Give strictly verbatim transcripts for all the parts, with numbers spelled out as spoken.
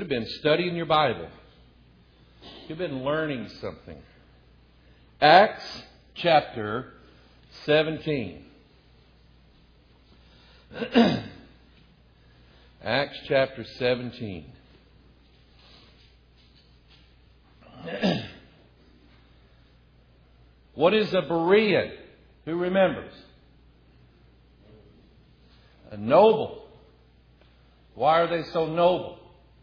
you've been studying your Bible. You've been learning something. Acts chapter seventeen. Acts chapter seventeen. What is a Berean? Who remembers? A noble. Why are they so noble?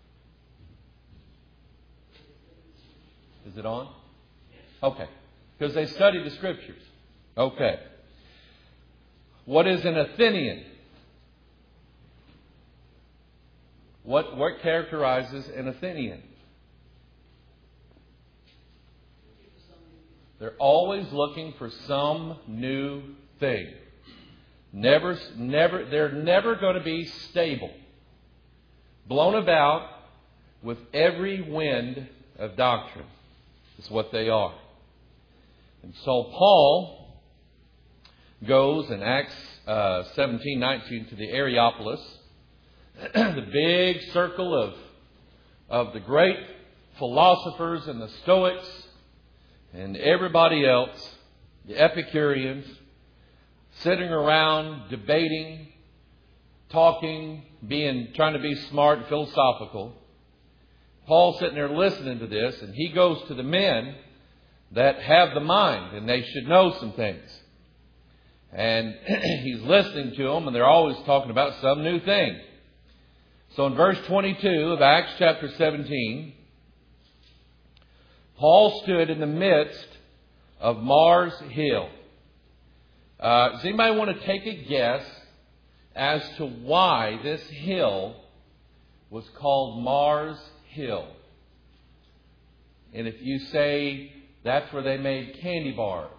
Is it on? Okay. Because they study the Scriptures. Okay. What is an Athenian? What, what characterizes an Athenian? They're always looking for some new thing. Never, never, they're never going to be stable. Blown about with every wind of doctrine is what they are. And so Paul goes in Acts uh, seventeen nineteen to the Areopolis, the big circle of, of the great philosophers and the Stoics and everybody else, the Epicureans, sitting around, debating, talking, being, trying to be smart and philosophical. Paul's sitting there listening to this, and he goes to the men that have the mind, and they should know some things. And he's listening to them, and they're always talking about some new thing. So in verse twenty-two of Acts chapter seventeen, Paul stood in the midst of Mars Hill. Uh, does anybody want to take a guess as to why this hill was called Mars Hill? And if you say that's where they made candy bars,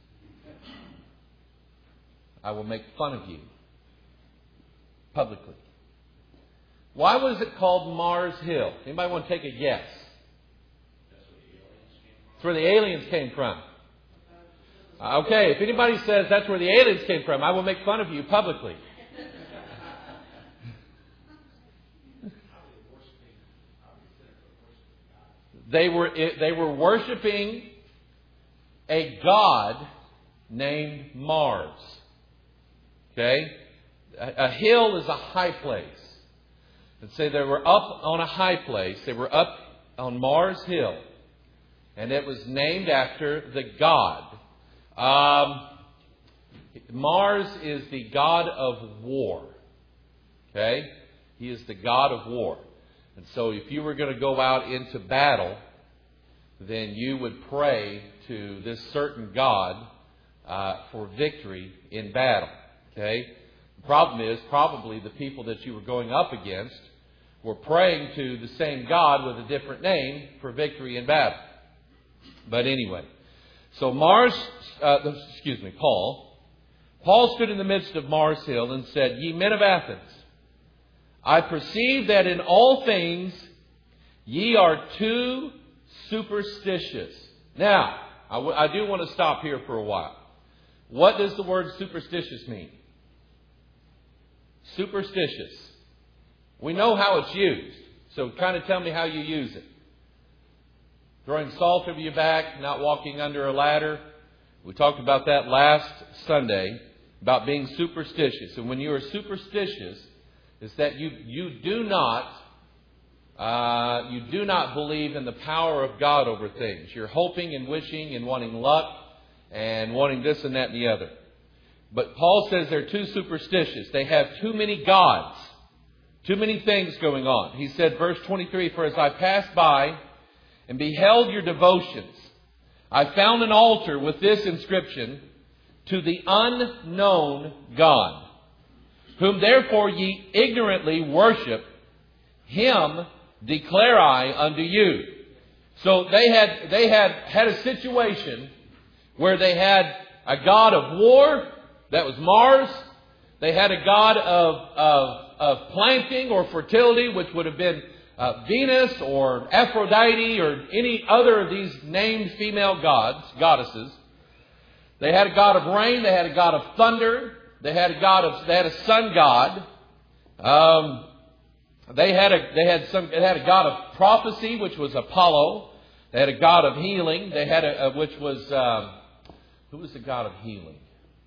I will make fun of you publicly. Why was it called Mars Hill? Anybody want to take a guess? That's where the aliens came from. Okay, if anybody says that's where the aliens came from, I will make fun of you publicly. They were they were worshiping a god named Mars. Okay? A, a hill is a high place. And say they were up on a high place. They were up on Mars Hill. And it was named after the god. Um, Mars is the god of war. Okay? He is the god of war. And so if you were going to go out into battle, then you would pray to this certain god uh, for victory in battle. Okay? The problem is probably the people that you were going up against were praying to the same god with a different name for victory in battle. But anyway, so Mars, uh, excuse me, Paul, Paul stood in the midst of Mars Hill and said, "Ye men of Athens, I perceive that in all things ye are too superstitious." Now, I, w- I do want to stop here for a while. What does the word superstitious mean? Superstitious. We know how it's used. So kind of tell me how you use it. Throwing salt over your back, not walking under a ladder. We talked about that last Sunday, about being superstitious. And when you are superstitious, is that you, you do not uh, you do not believe in the power of God over things. You're hoping and wishing and wanting luck and wanting this and that and the other. But Paul says they're too superstitious. They have too many gods. Too many things going on. He said, verse twenty-three, "For as I passed by and beheld your devotions, I found an altar with this inscription, To the unknown God, whom therefore ye ignorantly worship, him declare I unto you." So they had they had had a situation where they had a god of war, that was Mars. They had a god of of, of planting or fertility, which would have been uh, Venus or Aphrodite or any other of these named female gods, goddesses. They had a god of rain. They had a god of thunder. They had a god of they had a sun god. Um, They had a they had some they had a god of prophecy, which was Apollo. They had a god of healing. They had a, a which was um, who was the god of healing?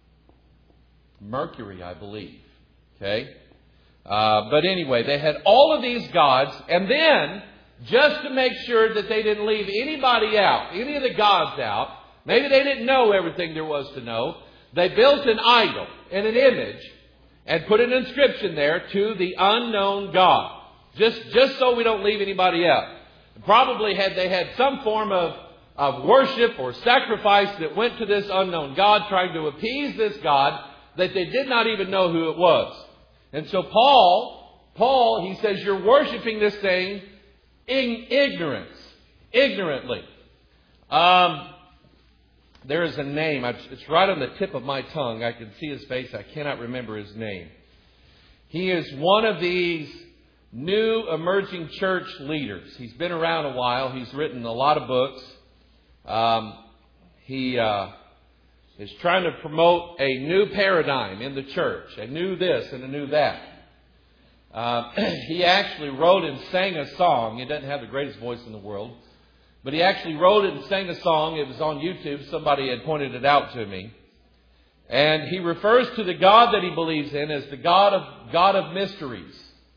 Mercury, I believe. Okay, uh, but anyway, they had all of these gods, and then just to make sure that they didn't leave anybody out, any of the gods out, maybe they didn't know everything there was to know. They built an idol and an image and put an inscription there to the unknown God. Just, just so we don't leave anybody out. Probably had they had some form of, of worship or sacrifice that went to this unknown God, trying to appease this God that they did not even know who it was. And so Paul, Paul, he says, you're worshiping this thing in ignorance, ignorantly. Um... There is a name. It's right on the tip of my tongue. I can see his face. I cannot remember his name. He is one of these new emerging church leaders. He's been around a while. He's written a lot of books. Um, he uh, is trying to promote a new paradigm in the church. A new this and a new that. Uh, he actually wrote and sang a song. He doesn't have the greatest voice in the world. But he actually wrote it and sang a song. It was on YouTube. Somebody had pointed it out to me. And he refers to the God that he believes in as the God of God of mysteries.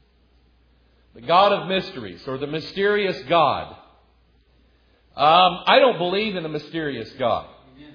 The God of mysteries, or the mysterious God. Um, I don't believe in a mysterious God.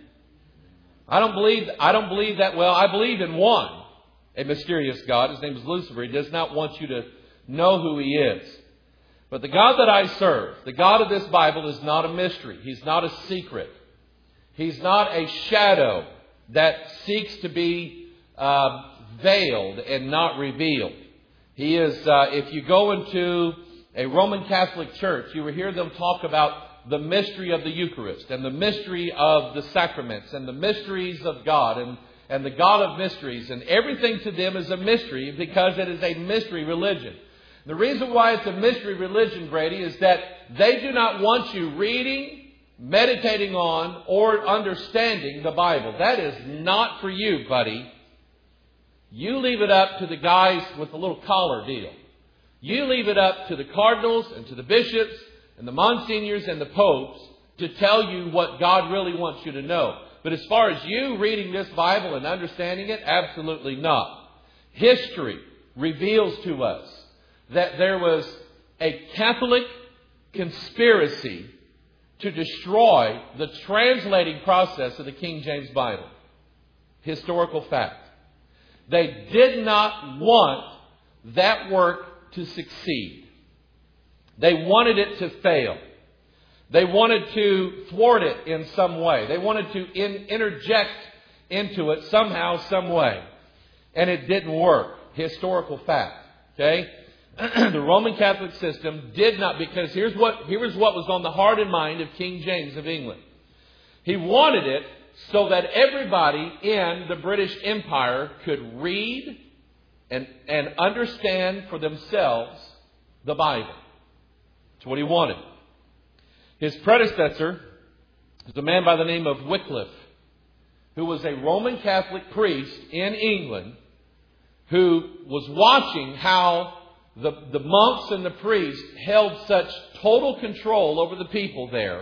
I don't believe I don't believe that well. I believe in one, a mysterious God. His name is Lucifer. He does not want you to know who he is. But the God that I serve, the God of this Bible, is not a mystery. He's not a secret. He's not a shadow that seeks to be uh, veiled and not revealed. He is, uh, if you go into a Roman Catholic church, you will hear them talk about the mystery of the Eucharist and the mystery of the sacraments and the mysteries of God and, and the God of mysteries. And everything to them is a mystery because it is a mystery religion. The reason why it's a mystery religion, Brady, is that they do not want you reading, meditating on, or understanding the Bible. That is not for you, buddy. You leave it up to the guys with the little collar deal. You leave it up to the cardinals and to the bishops and the monsignors and the popes to tell you what God really wants you to know. But as far as you reading this Bible and understanding it, absolutely not. History reveals to us that there was a Catholic conspiracy to destroy the translating process of the King James Bible. Historical fact. They did not want that work to succeed. They wanted it to fail. They wanted to thwart it in some way. They wanted to in, interject into it somehow, some way. And it didn't work. Historical fact. Okay? The Roman Catholic system did not, because here's what, here's what was on the heart and mind of King James of England. He wanted it so that everybody in the British Empire could read and, and understand for themselves the Bible. That's what he wanted. His predecessor was a man by the name of Wycliffe, who was a Roman Catholic priest in England who was watching how the, the monks and the priests held such total control over the people there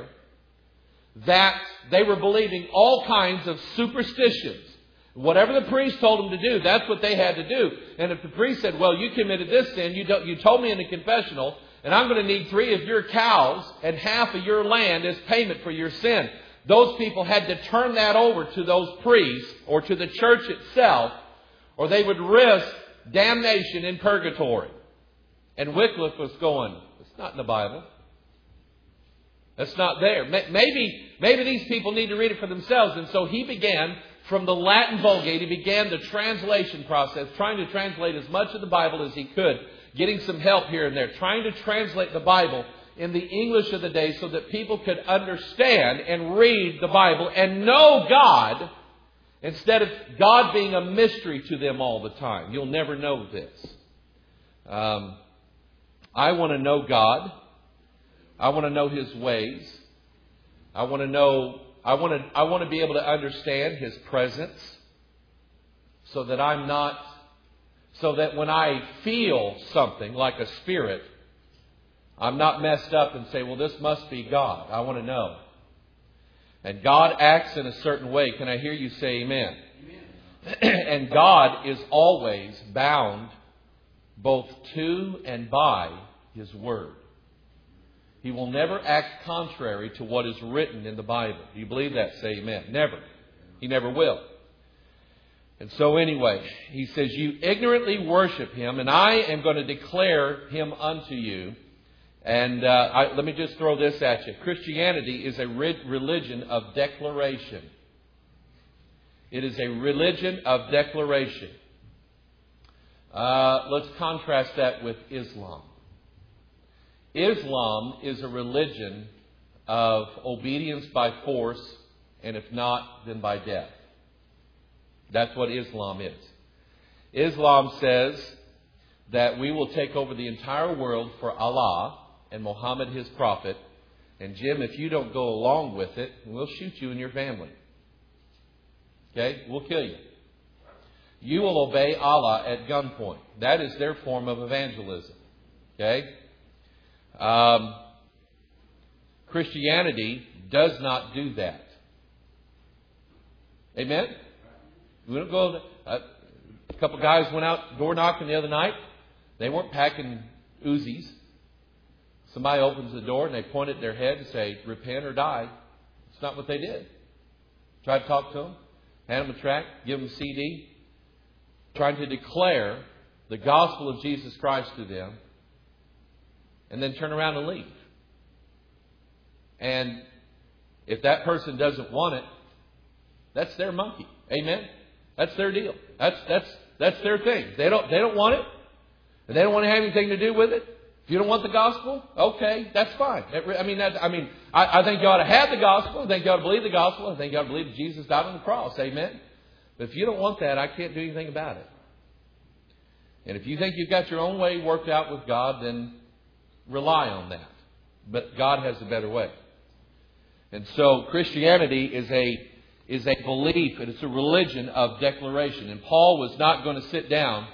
that they were believing all kinds of superstitions. Whatever the priest told them to do, that's what they had to do. And if the priest said, well, you committed this sin, you, don't, you told me in the confessional, and I'm going to need three of your cows and half of your land as payment for your sin. Those people had to turn that over to those priests or to the church itself, or they would risk damnation in purgatory. And Wycliffe was going, it's not in the Bible. That's not there. Maybe, maybe these people need to read it for themselves. And so he began, from the Latin Vulgate, he began the translation process, trying to translate as much of the Bible as he could, getting some help here and there, trying to translate the Bible in the English of the day so that people could understand and read the Bible and know God instead of God being a mystery to them all the time. You'll never know this. Um, I want to know God. I want to know His ways. I want to know, I want to, I want to be able to understand His presence so that I'm not so that when I feel something like a spirit, I'm not messed up and say, well, this must be God. I want to know. And God acts in a certain way. Can I hear you say amen? Amen. And God is always bound both to and by His Word. He will never act contrary to what is written in the Bible. Do you believe that? Say amen. Never. He never will. And so anyway, He says, you ignorantly worship Him, and I am going to declare Him unto you. And uh, I, let me just throw this at you. Christianity is a re- religion of declaration. It is a religion of declaration. Uh, let's contrast that with Islam. Islam is a religion of obedience by force, and if not, then by death. That's what Islam is. Islam says that we will take over the entire world for Allah and Muhammad, His prophet. And Jim, if you don't go along with it, we'll shoot you and your family. Okay? We'll kill you. You will obey Allah at gunpoint. That is their form of evangelism. Okay? Um, Christianity does not do that. Amen? We don't go. Uh, a couple guys went out door knocking the other night. They weren't packing Uzis. Somebody opens the door and they point at their head and say, repent or die. It's not what they did. Try to talk to them, hand them a tract, give them a C D, trying to declare the gospel of Jesus Christ to them, and then turn around and leave. And if that person doesn't want it, that's their monkey. Amen? That's their deal. That's that's that's their thing. They don't they don't want it, and they don't want to have anything to do with it. If you don't want the gospel, okay, that's fine. I mean, that, I mean, I, I think you ought to have the gospel. I think you ought to believe the gospel. I think you ought to believe that Jesus died on the cross. Amen. But if you don't want that, I can't do anything about it. And if you think you've got your own way worked out with God, then rely on that. But God has a better way. And so Christianity is a is a belief, and it's a religion of declaration. And Paul was not going to sit down,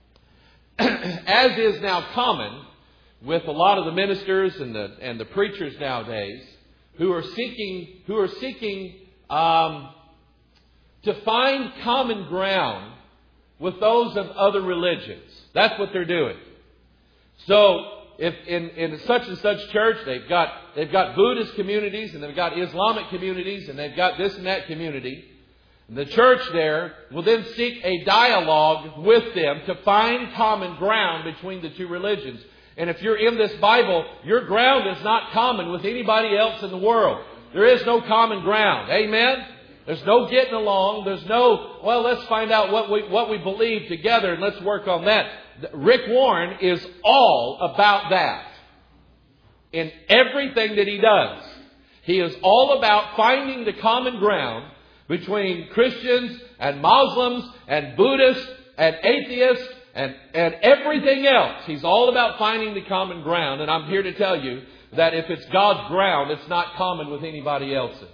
as is now common with a lot of the ministers and the and the preachers nowadays, who are seeking who are seeking um, to find common ground with those of other religions. That's what they're doing. So, if in, in such and such church they've got they've got Buddhist communities and they've got Islamic communities and they've got this and that community, the church there will then seek a dialogue with them to find common ground between the two religions. And if you're in this Bible, your ground is not common with anybody else in the world. There is no common ground. Amen? There's no getting along. There's no, well, let's find out what we what we believe together and let's work on that. Rick Warren is all about that in everything that he does. He is all about finding the common ground between Christians and Muslims and Buddhists and atheists and, and everything else. He's all about finding the common ground. And I'm here to tell you that if it's God's ground, it's not common with anybody else's.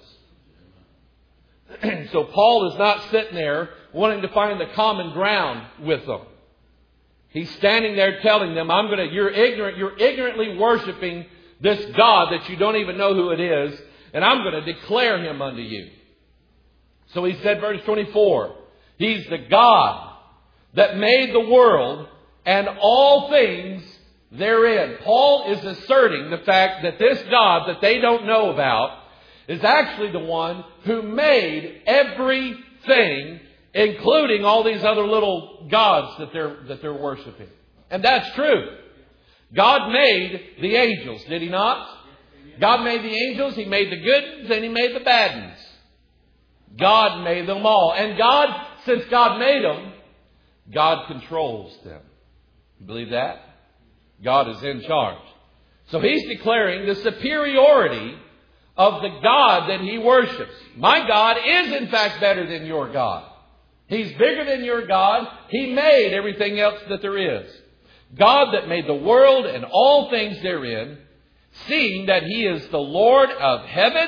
So Paul is not sitting there wanting to find the common ground with them. He's standing there telling them, I'm going to, you're ignorant, you're ignorantly worshiping this God that you don't even know who it is, and I'm going to declare Him unto you. So he said, verse twenty-four, He's the God that made the world and all things therein. Paul is asserting the fact that this God that they don't know about is actually the one who made everything, including all these other little gods that they're that they're worshiping. And that's true. God made the angels, did He not? God made the angels, He made the good ones, and He made the bad ones. God made them all. And God, since God made them, God controls them. You believe that? God is in charge. So He's declaring the superiority of the God that He worships. My God is in fact better than your God. He's bigger than your God. He made everything else that there is. God that made the world and all things therein, seeing that He is the Lord of heaven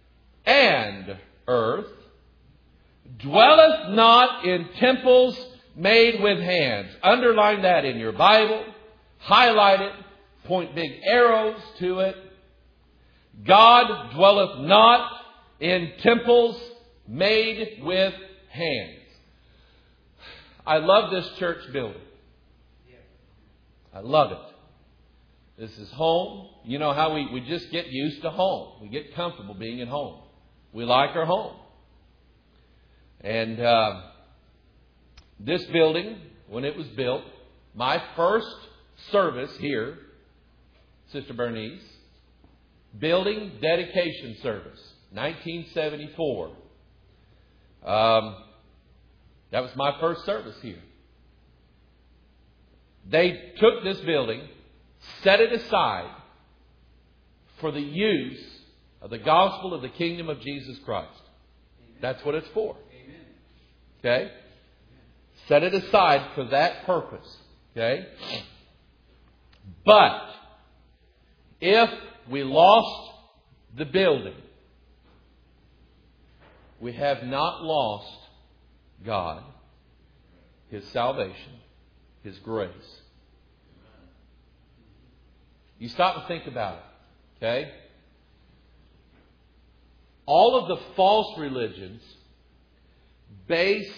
and earth, dwelleth not in temples made with hands. Underline that in your Bible. Highlight it. Point big arrows to it. God dwelleth not in temples made with hands. I love this church building. I love it. This is home. You know how we, we just get used to home. We get comfortable being at home. We like our home. And uh, this building, when it was built, my first service here, Sister Bernice, building dedication service, nineteen seventy-four. Um, that was my first service here. They took this building, set it aside for the use of the gospel of the kingdom of Jesus Christ. Amen. That's what it's for. Amen. Okay? Set it aside for that purpose. Okay? But if we lost the building, we have not lost God, His salvation, His grace. You stop and think about it. Okay? All of the false religions base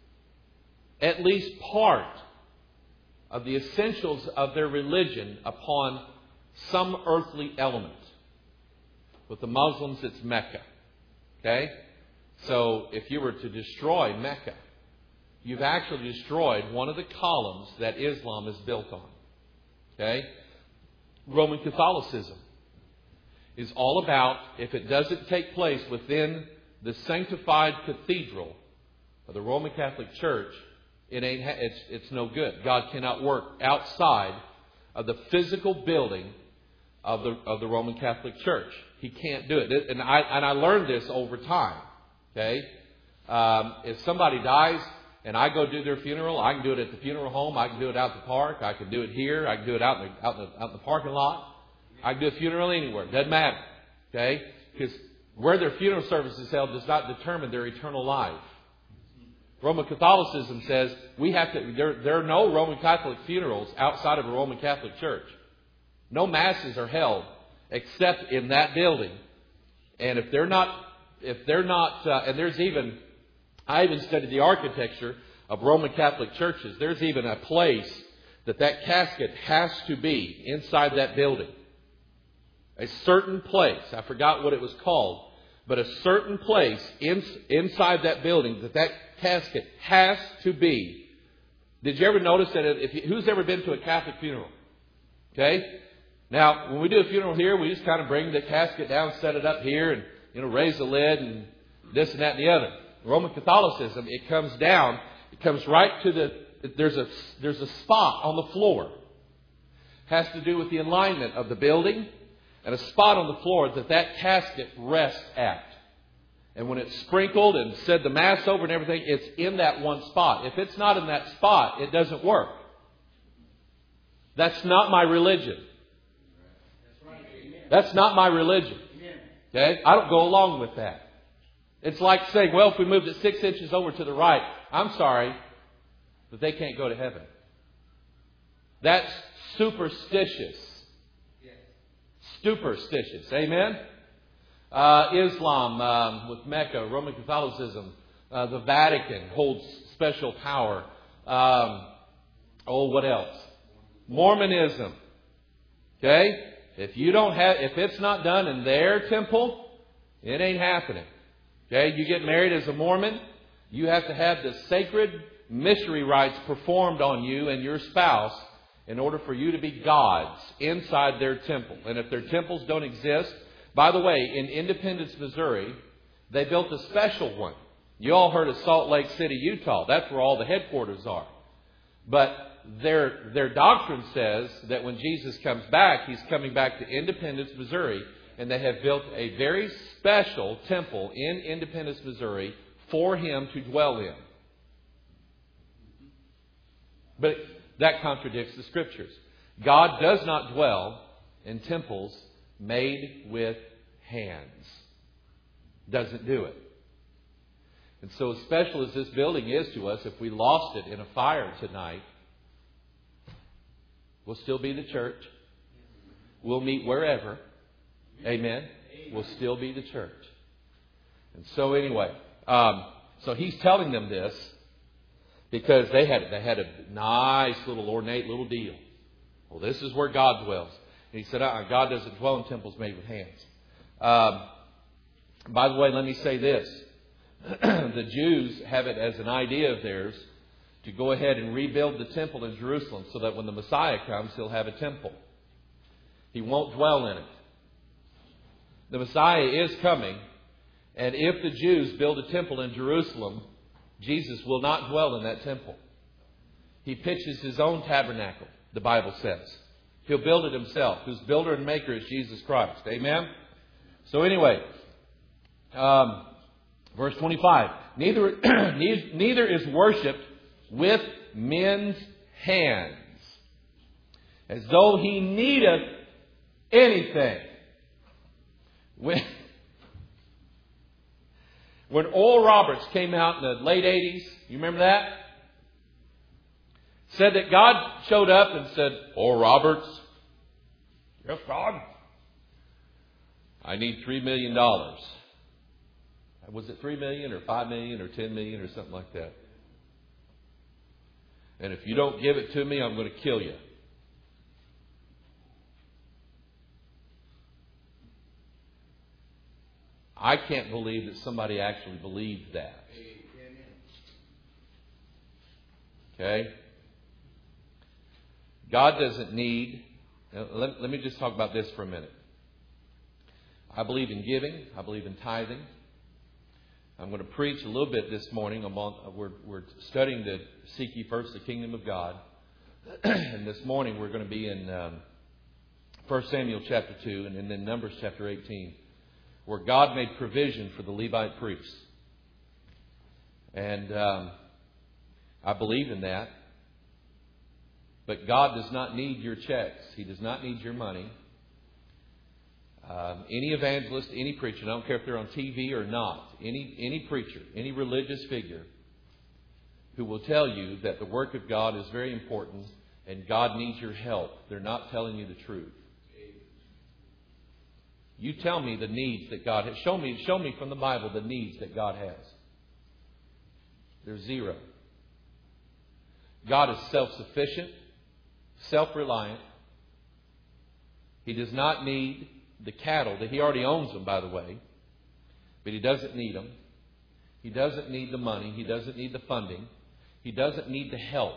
at least part of the essentials of their religion upon some earthly element. With the Muslims, it's Mecca. Okay? So if you were to destroy Mecca, you've actually destroyed one of the columns that Islam is built on. Okay? Roman Catholicism is all about, if it doesn't take place within the sanctified cathedral of the Roman Catholic Church, it ain't, it's, it's no good. God cannot work outside of the physical building of the, of the Roman Catholic Church. He can't do it. And I, and I learned this over time. Okay? Um, if somebody dies and I go do their funeral, I can do it at the funeral home. I can do it out in the park. I can do it here. I can do it out in the, out in the, out in the parking lot. I can do a funeral anywhere. Doesn't matter. Okay? Because where their funeral service is held does not determine their eternal life. Roman Catholicism says we have to. There, there are no Roman Catholic funerals outside of a Roman Catholic church. No masses are held except in that building. And if they're not, if they're not, uh, and there's even, I even studied the architecture of Roman Catholic churches. There's even a place that that casket has to be inside that building. A certain place. I forgot what it was called. But a certain place in, inside that building that that casket has to be. Did you ever notice that? If you, who's ever been to a Catholic funeral? Okay? Now, when we do a funeral here, we just kind of bring the casket down, set it up here, and you know, raise the lid and this and that and the other. Roman Catholicism, it comes down, it comes right to the, there's a, there's a spot on the floor. Has to do with the alignment of the building and a spot on the floor that that casket rests at. And when it's sprinkled and said the Mass over and everything, it's in that one spot. If it's not in that spot, it doesn't work. That's not my religion. That's not my religion. Okay? I don't go along with that. It's like saying, well, if we moved it six inches over to the right, I'm sorry, but they can't go to heaven. That's superstitious. Superstitious. Amen? Uh, Islam um, with Mecca, Roman Catholicism, uh, the Vatican holds special power. Um, oh, what else? Mormonism. Okay? If you don't have, if it's not done in their temple, it ain't happening. Okay? You get married as a Mormon, you have to have the sacred mystery rites performed on you and your spouse in order for you to be gods inside their temple. And if their temples don't exist, by the way, in Independence, Missouri, they built a special one. You all heard of Salt Lake City, Utah. That's where all the headquarters are. But their, their doctrine says that when Jesus comes back, He's coming back to Independence, Missouri. And they have built a very special temple in Independence, Missouri for Him to dwell in. But that contradicts the Scriptures. God does not dwell in temples made with hands. Doesn't do it. And so as special as this building is to us, if we lost it in a fire tonight, we'll still be the church. We'll meet wherever. Amen. We'll still be the church. And so anyway, um, so he's telling them this because they had they had a nice little ornate little deal. Well, this is where God dwells. And he said, uh-uh, God doesn't dwell in temples made with hands. Um, by the way, let me say this. The Jews have it as an idea of theirs to go ahead and rebuild the temple in Jerusalem so that when the Messiah comes, he'll have a temple. He won't dwell in it. The Messiah is coming, and if the Jews build a temple in Jerusalem, Jesus will not dwell in that temple. He pitches his own tabernacle, the Bible says. He'll build it himself, whose builder and maker is Jesus Christ. Amen? So anyway, um, verse twenty-five. Neither, neither is worshipped with men's hands, as though he needeth anything. When, when Oral Roberts came out in the late eighties, you remember that? Said that God showed up and said, Oral Roberts, yes, God, I need three million dollars. Was it three million dollars or five million dollars or ten million dollars or something like that? And if you don't give it to me, I'm going to kill you. I can't believe that somebody actually believed that. Okay? God doesn't need... Let, let me just talk about this for a minute. I believe in giving. I believe in tithing. I'm going to preach a little bit this morning. I'm on, we're, we're studying the Seek Ye First the Kingdom of God. And this morning we're going to be in um, First Samuel chapter two and then Numbers chapter eighteen, where God made provision for the Levite priests. And um, I believe in that. But God does not need your checks. He does not need your money. Um, any evangelist, any preacher, I don't care if they're on T V or not, any, any preacher, any religious figure who will tell you that the work of God is very important and God needs your help, they're not telling you the truth. You tell me the needs that God has. Show me, show me from the Bible the needs that God has. There's zero. God is self-sufficient, self-reliant. He does not need the cattle. That He already owns them, by the way. But He doesn't need them. He doesn't need the money. He doesn't need the funding. He doesn't need the help.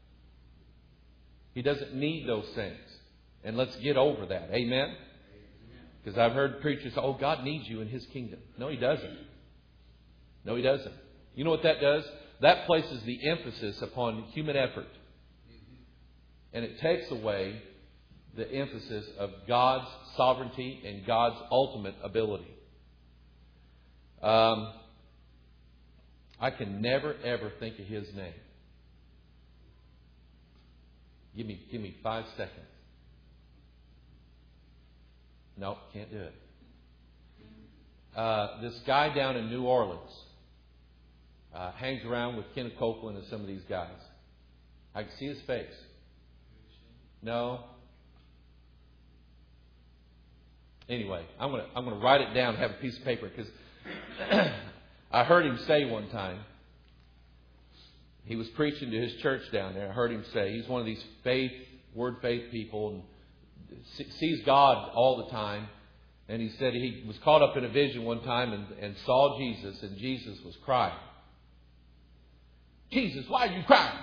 He doesn't need those things. And let's get over that. Amen? Because I've heard preachers say, oh, God needs you in His kingdom. No, He doesn't. No, He doesn't. You know what that does? That places the emphasis upon human effort. And it takes away the emphasis of God's sovereignty and God's ultimate ability. Um, I can never, ever think of His name. Give me, give me five seconds. No, can't do it. Uh, this guy down in New Orleans uh, hangs around with Kenneth Copeland and some of these guys. I can see his face. No. Anyway, I'm gonna I'm gonna write it down and have a piece of paper because I heard him say one time. He was preaching to his church down there. I heard him say he's one of these faith, word faith people and sees God all the time. And he said he was caught up in a vision one time and, and saw Jesus, and Jesus was crying. Jesus, why are you crying?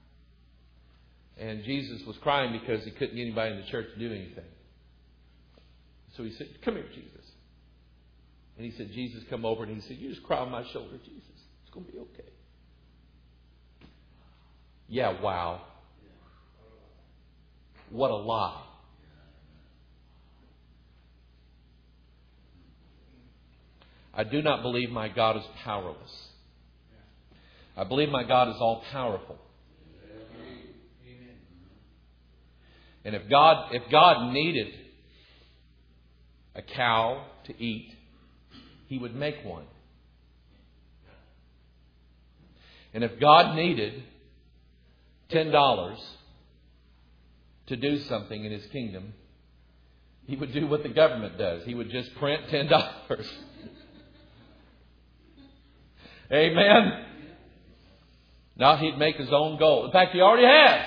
And Jesus was crying because he couldn't get anybody in the church to do anything. So he said, come here, Jesus. And he said, Jesus, come over. And he said, you just cry on my shoulder, Jesus. It's going to be okay. Yeah, wow. What a lie. I do not believe my God is powerless. I believe my God is all powerful. And if God, if God needed a cow to eat, He would make one. And if God needed ten dollars to do something in His kingdom, He would do what the government does. He would just print ten dollars. Amen? Now He'd make His own gold. In fact, He already has.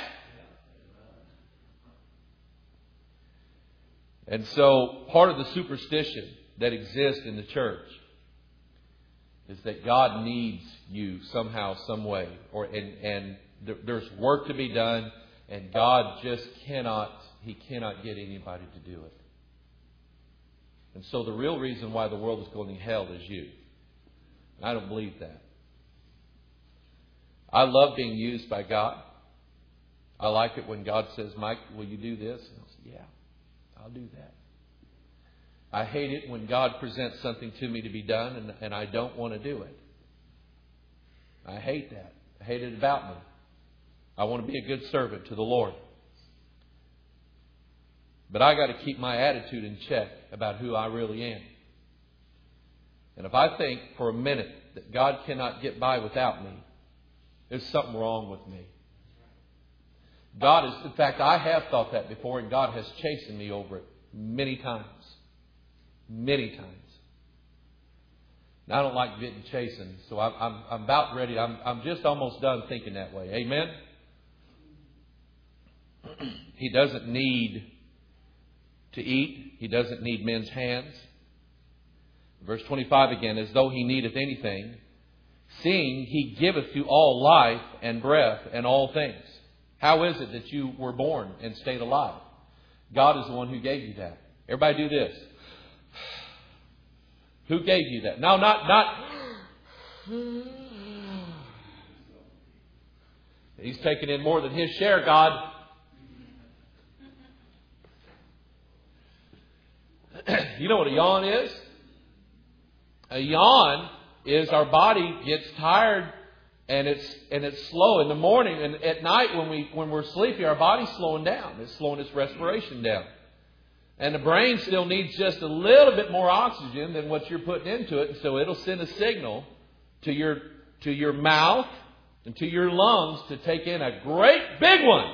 And so part of the superstition that exists in the church is that God needs you somehow, some way, or and, and there's work to be done, and God just cannot, He cannot get anybody to do it. And so the real reason why the world is going to hell is you. I don't believe that. I love being used by God. I like it when God says, Mike, will you do this? And I'll say, yeah, I'll do that. I hate it when God presents something to me to be done and, and I don't want to do it. I hate that. I hate it about me. I want to be a good servant to the Lord. But I got to keep my attitude in check about who I really am. And if I think for a minute that God cannot get by without me, there's something wrong with me. God is, in fact, I have thought that before, and God has chastened me over it many times. Many times. Now, I don't like getting chastened, so I'm, I'm, I'm about ready. I'm, I'm just almost done thinking that way. Amen? He doesn't need to eat. He doesn't need men's hands. Verse twenty-five again, as though He needeth anything, seeing He giveth to all life and breath and all things. How is it that you were born and stayed alive? God is the one who gave you that. Everybody do this. Who gave you that? No, not, not. He's taking in more than his share, God. You know what a yawn is? A yawn is our body gets tired and it's and it's slow in the morning, and at night when we when we're sleepy, our body's slowing down. It's slowing its respiration down. And the brain still needs just a little bit more oxygen than what you're putting into it, and so it'll send a signal to your to your mouth and to your lungs to take in a great big one.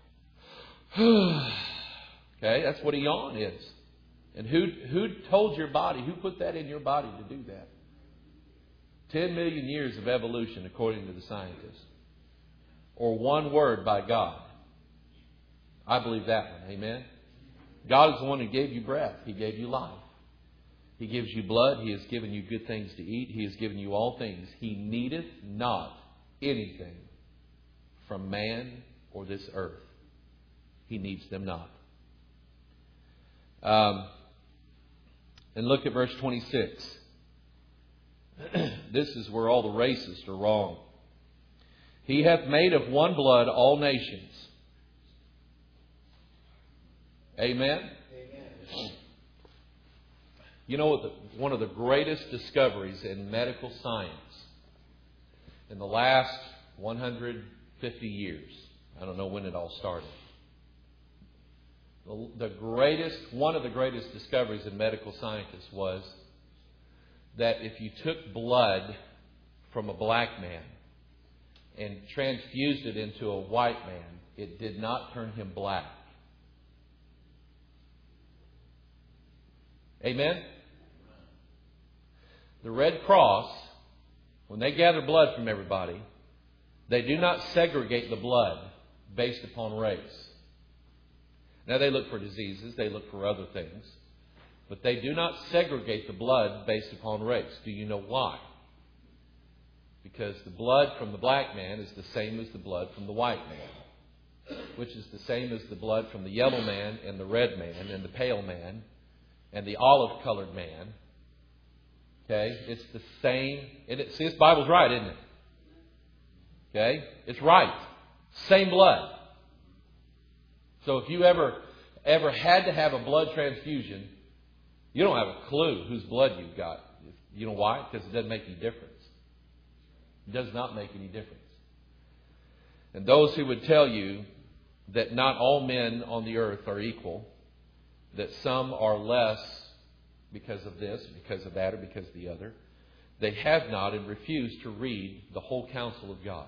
Okay, that's what a yawn is. And who who told your body, who put that in your body to do that? Ten million years of evolution, according to the scientists. Or one word by God. I believe that one. Amen? God is the one who gave you breath. He gave you life. He gives you blood. He has given you good things to eat. He has given you all things. He needeth not anything from man or this earth. He needs them not. Um, and look at verse twenty-six. This is where all the racists are wrong. He hath made of one blood all nations. Amen? Amen. You know what? The, one of the greatest discoveries in medical science in the last one hundred fifty years. I don't know when it all started. The, the greatest, one of the greatest discoveries in medical scientists was that if you took blood from a black man and transfused it into a white man, it did not turn him black. Amen? The Red Cross, when they gather blood from everybody, they do not segregate the blood based upon race. Now, they look for diseases, they look for other things, but they do not segregate the blood based upon race. Do you know why? Because the blood from the black man is the same as the blood from the white man, which is the same as the blood from the yellow man and the red man and the pale man and the olive-colored man. Okay? It's the same. And it, see, this Bible's right, isn't it? Okay? It's right. Same blood. So if you ever ever had to have a blood transfusion, you don't have a clue whose blood you've got. You know why? Because it doesn't make any difference. It does not make any difference. And those who would tell you that not all men on the earth are equal, that some are less because of this, because of that, or because of the other, they have not and refuse to read the whole counsel of God.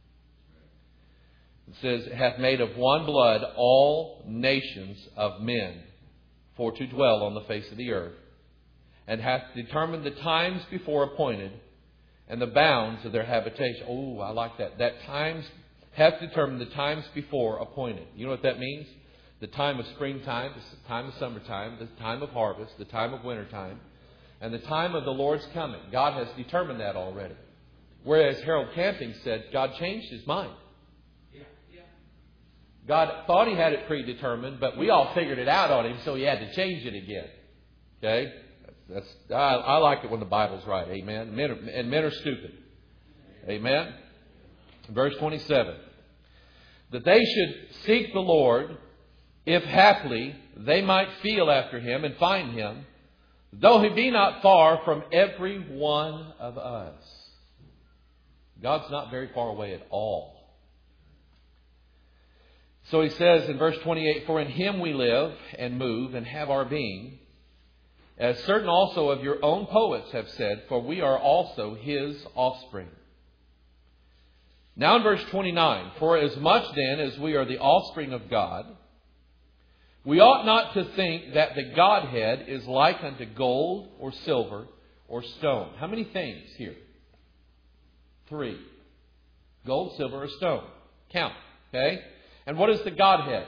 It says, hath made of one blood all nations of men for to dwell on the face of the earth, and hath determined the times before appointed, and the bounds of their habitation. Oh, I like that. That times hath determined the times before appointed. You know what that means? The time of springtime, the time of summertime, the time of harvest, the time of wintertime, and the time of the Lord's coming. God has determined that already. Whereas Harold Camping said God changed his mind. God thought He had it predetermined, but we all figured it out on Him, so He had to change it again. Okay? That's, I, I like it when the Bible's right. Amen. Men are, and men are stupid. Amen. Verse twenty-seven. That they should seek the Lord, if haply they might feel after Him and find Him, though He be not far from every one of us. God's not very far away at all. So he says in verse twenty-eight, for in Him we live and move and have our being, as certain also of your own poets have said, for we are also His offspring. Now in verse twenty-nine, for as much then as we are the offspring of God, we ought not to think that the Godhead is like unto gold or silver or stone. How many things here? Three. Gold, silver, or stone. Count. Okay? And what is the Godhead?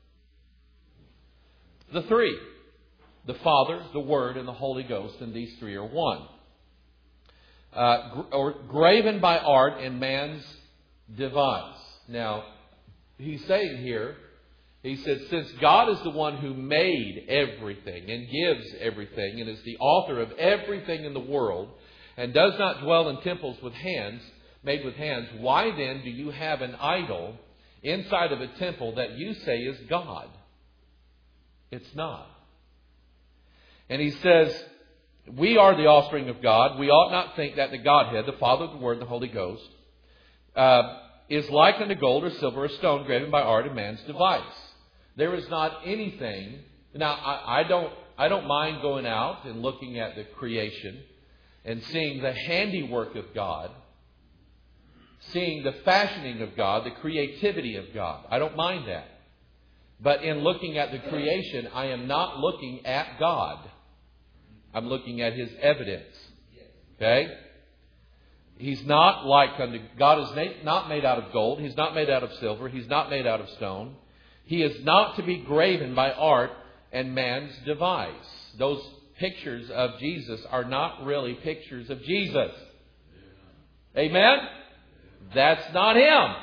The three. The Father, the Word, and the Holy Ghost. And these three are one. Uh, gr- or graven by art in man's device. Now, he's saying here, he said, since God is the one who made everything and gives everything and is the author of everything in the world and does not dwell in temples with hands, made with hands, why then do you have an idol inside of a temple that you say is God? It's not. And he says, we are the offspring of God. We ought not think that the Godhead, the Father, the Word, and the Holy Ghost, uh, is like unto gold or silver or stone graven by art in man's device. There is not anything. Now, I, I don't, I don't mind going out and looking at the creation and seeing the handiwork of God, seeing the fashioning of God, the creativity of God. I don't mind that. But in looking at the creation, I am not looking at God. I'm looking at His evidence. Okay? He's not like unto God is not made out of gold. He's not made out of silver. He's not made out of stone. He is not to be graven by art and man's device. Those pictures of Jesus are not really pictures of Jesus. Amen? That's not Him.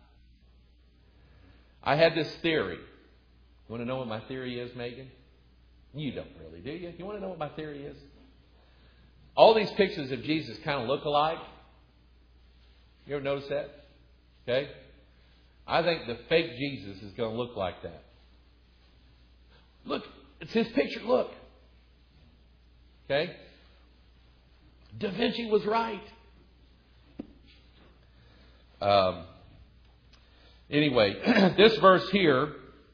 I had this theory. You want to know what my theory is, Megan? You don't really, do you? You want to know what my theory is? All these pictures of Jesus kind of look alike. You ever notice that? Okay? I think the fake Jesus is going to look like that. Look, it's his picture. Look. Okay? Da Vinci was right. Um, anyway, this verse here,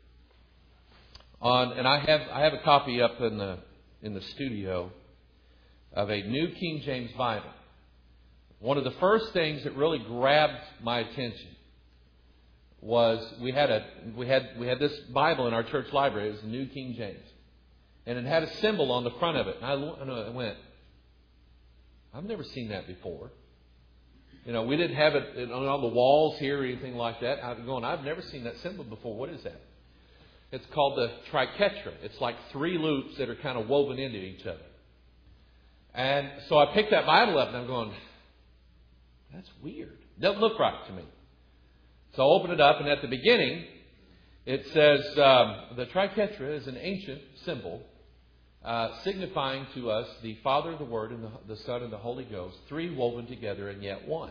on, and I have I have a copy up in the in the studio of a New King James Bible. One of the first things that really grabbed my attention was we had a we had we had this Bible in our church library. It was the New King James, and it had a symbol on the front of it. And I, I went, I've never seen that before. You know, we didn't have it on the walls here or anything like that. I'm going, I've never seen that symbol before. What is that? It's called the triquetra. It's like three loops that are kind of woven into each other. And so I picked that Bible up and I'm going, that's weird. Doesn't look right to me. So I open it up, and at the beginning, it says um, the triquetra is an ancient symbol uh, signifying to us the Father, the Word, and the, the Son, and the Holy Ghost, three woven together and yet one.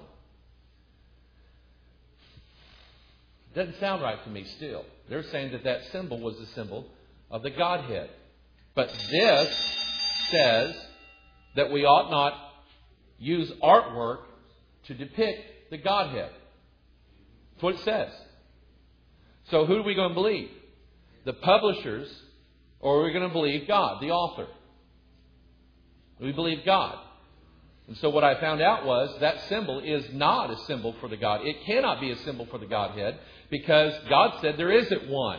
Doesn't sound right to me still. They're saying that that symbol was the symbol of the Godhead. But this says that we ought not use artwork to depict the Godhead. That's what it says. So who are we going to believe? The publishers, or are we going to believe God, the author? We believe God. And so what I found out was that symbol is not a symbol for the God. It cannot be a symbol for the Godhead because God said there isn't one.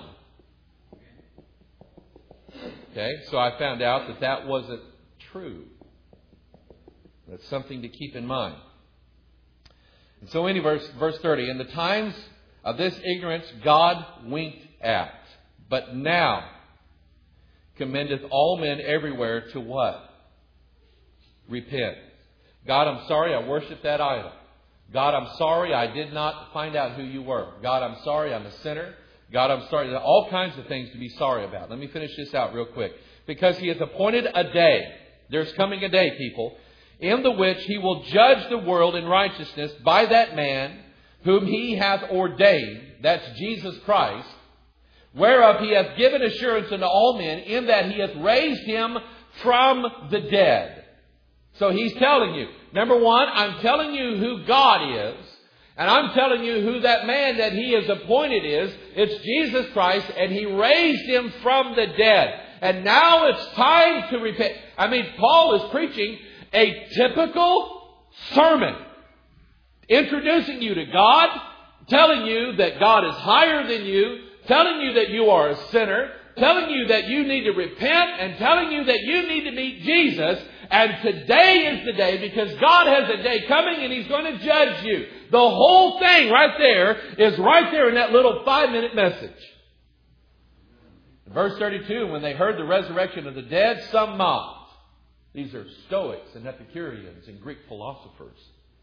Okay, so I found out that that wasn't true. That's something to keep in mind. And so in verse, verse thirty, in the times of this ignorance God winked at, but now commendeth all men everywhere to what? Repent. God, I'm sorry I worshiped that idol. God, I'm sorry I did not find out who you were. God, I'm sorry I'm a sinner. God, I'm sorry. There are all kinds of things to be sorry about. Let me finish this out real quick. Because He hath appointed a day. There's coming a day, people, in the which He will judge the world in righteousness by that man whom He hath ordained. That's Jesus Christ. Whereof He hath given assurance unto all men, in that He hath raised Him from the dead. So He's telling you, number one, I'm telling you who God is. And I'm telling you who that man that He has appointed is. It's Jesus Christ, and He raised Him from the dead. And now it's time to repent. I mean, Paul is preaching a typical sermon. Introducing you to God, telling you that God is higher than you, telling you that you are a sinner, telling you that you need to repent, and telling you that you need to meet Jesus. And today is the day, because God has a day coming and He's going to judge you. The whole thing right there is right there in that little five-minute message. Verse thirty-two, when they heard the resurrection of the dead, some mocked. These are Stoics and Epicureans and Greek philosophers.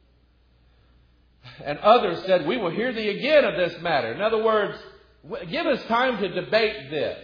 And others said, we will hear thee again of this matter. In other words, give us time to debate this.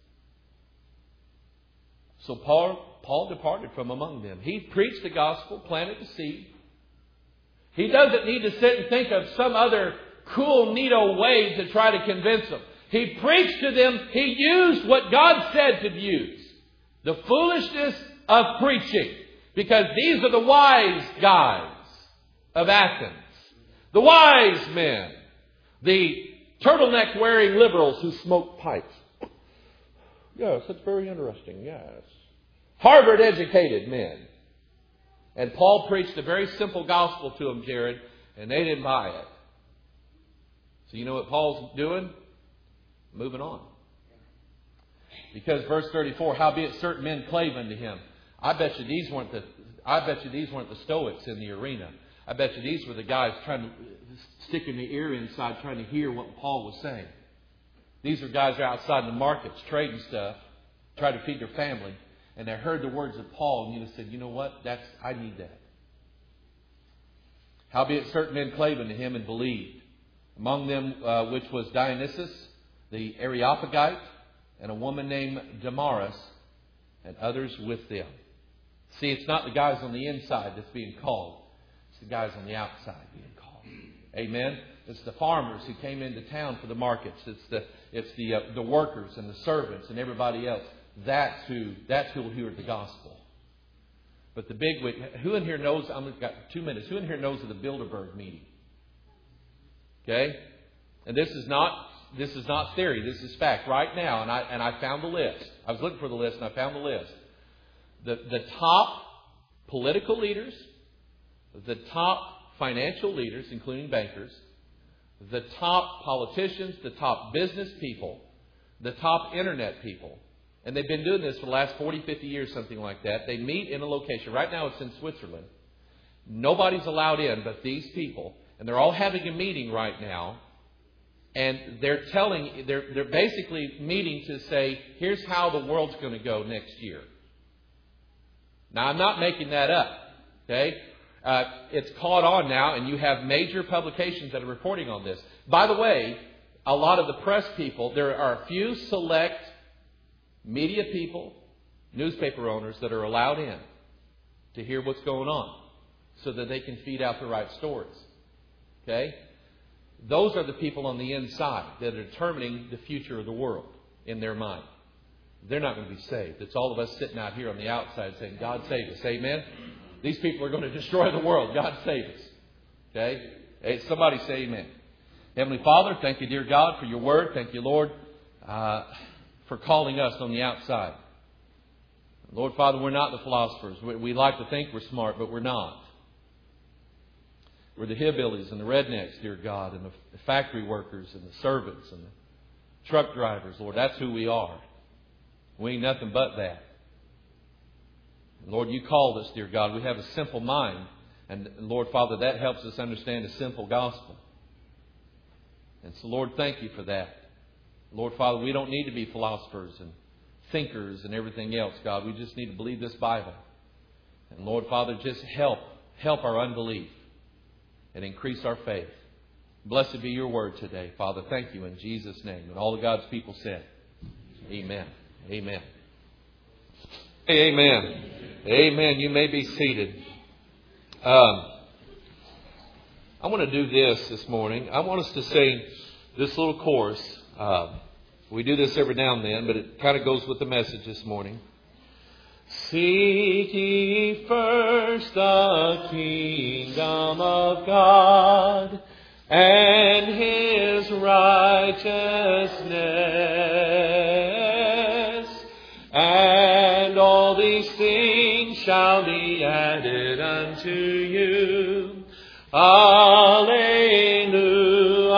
So Paul, Paul departed from among them. He preached the gospel, planted the seed. He doesn't need to sit and think of some other cool, neato way to try to convince them. He preached to them. He used what God said to use. The foolishness of preaching. Because these are the wise guys of Athens. The wise men. The turtleneck wearing liberals who smoke pipes. Yes, that's very interesting. Yes. Harvard educated men. And Paul preached a very simple gospel to them, Jared, and they didn't buy it. So you know what Paul's doing? Moving on. Because verse thirty-four, howbeit certain men clave unto him. I bet you these weren't the I bet you these weren't the Stoics in the arena. I bet you these were the guys trying to stick in the ear inside, trying to hear what Paul was saying. These are guys who are outside in the markets trading stuff, trying to feed their family, and they heard the words of Paul, and you said, you know what? That's I need that. Howbeit certain men clave unto him and believed. Among them uh, which was Dionysius, the Areopagite, and a woman named Damaris, and others with them. See, it's not the guys on the inside that's being called. It's the guys on the outside being called. Amen? It's the farmers who came into town for the markets. It's the it's the uh, the workers and the servants and everybody else. That's who that's who will hear the gospel. But the big who in here knows? I've got two minutes. Who in here knows of the Bilderberg meeting? Okay, and this is not this is not theory. This is fact right now. And I and I found the list. I was looking for the list and I found the list. The the top political leaders, the top financial leaders, including bankers, the top politicians, the top business people, the top internet people. And they've been doing this for the last forty, fifty years, something like that. They meet in a location. Right now it's in Switzerland. Nobody's allowed in but these people. And they're all having a meeting right now. And they're telling, they're, they're basically meeting to say, here's how the world's going to go next year. Now, I'm not making that up. Okay? Uh, it's caught on now, and you have major publications that are reporting on this. By the way, a lot of the press people, there are a few select media people, newspaper owners that are allowed in to hear what's going on so that they can feed out the right stories. Okay? Those are the people on the inside that are determining the future of the world in their mind. They're not going to be saved. It's all of us sitting out here on the outside saying, God save us. Amen? These people are going to destroy the world. God save us. Okay? Hey, somebody say amen. Heavenly Father, thank you, dear God, for your word. Thank you, Lord, uh, for calling us on the outside. Lord Father, we're not the philosophers. We, we like to think we're smart, but we're not. We're the hillbillies and the rednecks, dear God, and the factory workers and the servants and the truck drivers, Lord. That's who we are. We ain't nothing but that. Lord, you called us, dear God. We have a simple mind. And Lord Father, that helps us understand a simple gospel. And so, Lord, thank you for that. Lord Father, we don't need to be philosophers and thinkers and everything else, God. We just need to believe this Bible. And Lord Father, just help, help our unbelief and increase our faith. Blessed be your word today, Father. Thank you in Jesus' name. And all of God's people said, amen. Amen. Hey, amen. Amen. You may be seated. Um, I want to do this this morning. I want us to sing this little chorus. Uh, we do this every now and then, but it kind of goes with the message this morning. Seek ye first the kingdom of God and His righteousness, and all these things shall be added unto you. Alleluia,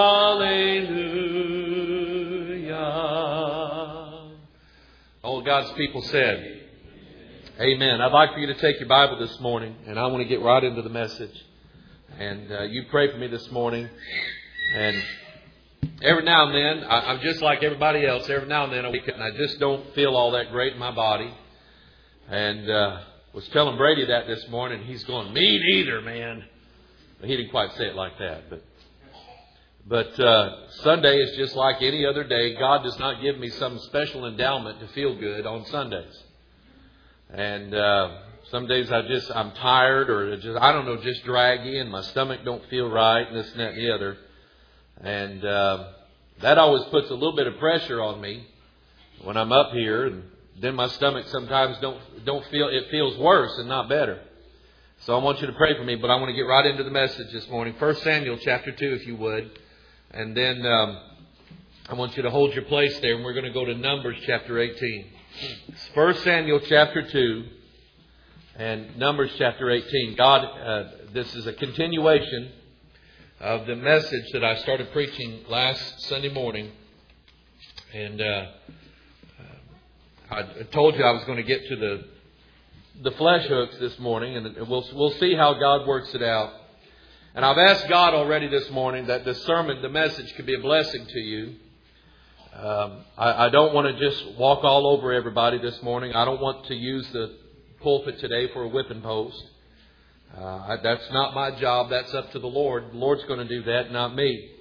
alleluia. All God's people said, amen. I'd like for you to take your Bible this morning, and I want to get right into the message. And uh, you pray for me this morning. And every now and then, I, I'm just like everybody else. Every now and then, I wake up and I just don't feel all that great in my body. And uh, was telling Brady that this morning. He's going, me neither, man. He didn't quite say it like that. But but uh, Sunday is just like any other day. God does not give me some special endowment to feel good on Sundays. And uh, some days I just, I'm tired or just, I don't know, just draggy and my stomach don't feel right and this and that and the other. And uh, that always puts a little bit of pressure on me when I'm up here. And then my stomach sometimes don't don't feel, it feels worse and not better. So I want you to pray for me, but I want to get right into the message this morning. First Samuel chapter two, if you would. And then um, I want you to hold your place there, and we're going to go to Numbers chapter eighteen. First Samuel chapter two and Numbers chapter eighteen. God, uh, this is a continuation of the message that I started preaching last Sunday morning. And uh, I told you I was going to get to the the flesh hooks this morning, and we'll we'll see how God works it out. And I've asked God already this morning that the sermon, the message, could be a blessing to you. Um, I, I don't want to just walk all over everybody this morning. I don't want to use the pulpit today for a whipping post. Uh, I, that's not my job. That's up to the Lord. The Lord's going to do that, not me.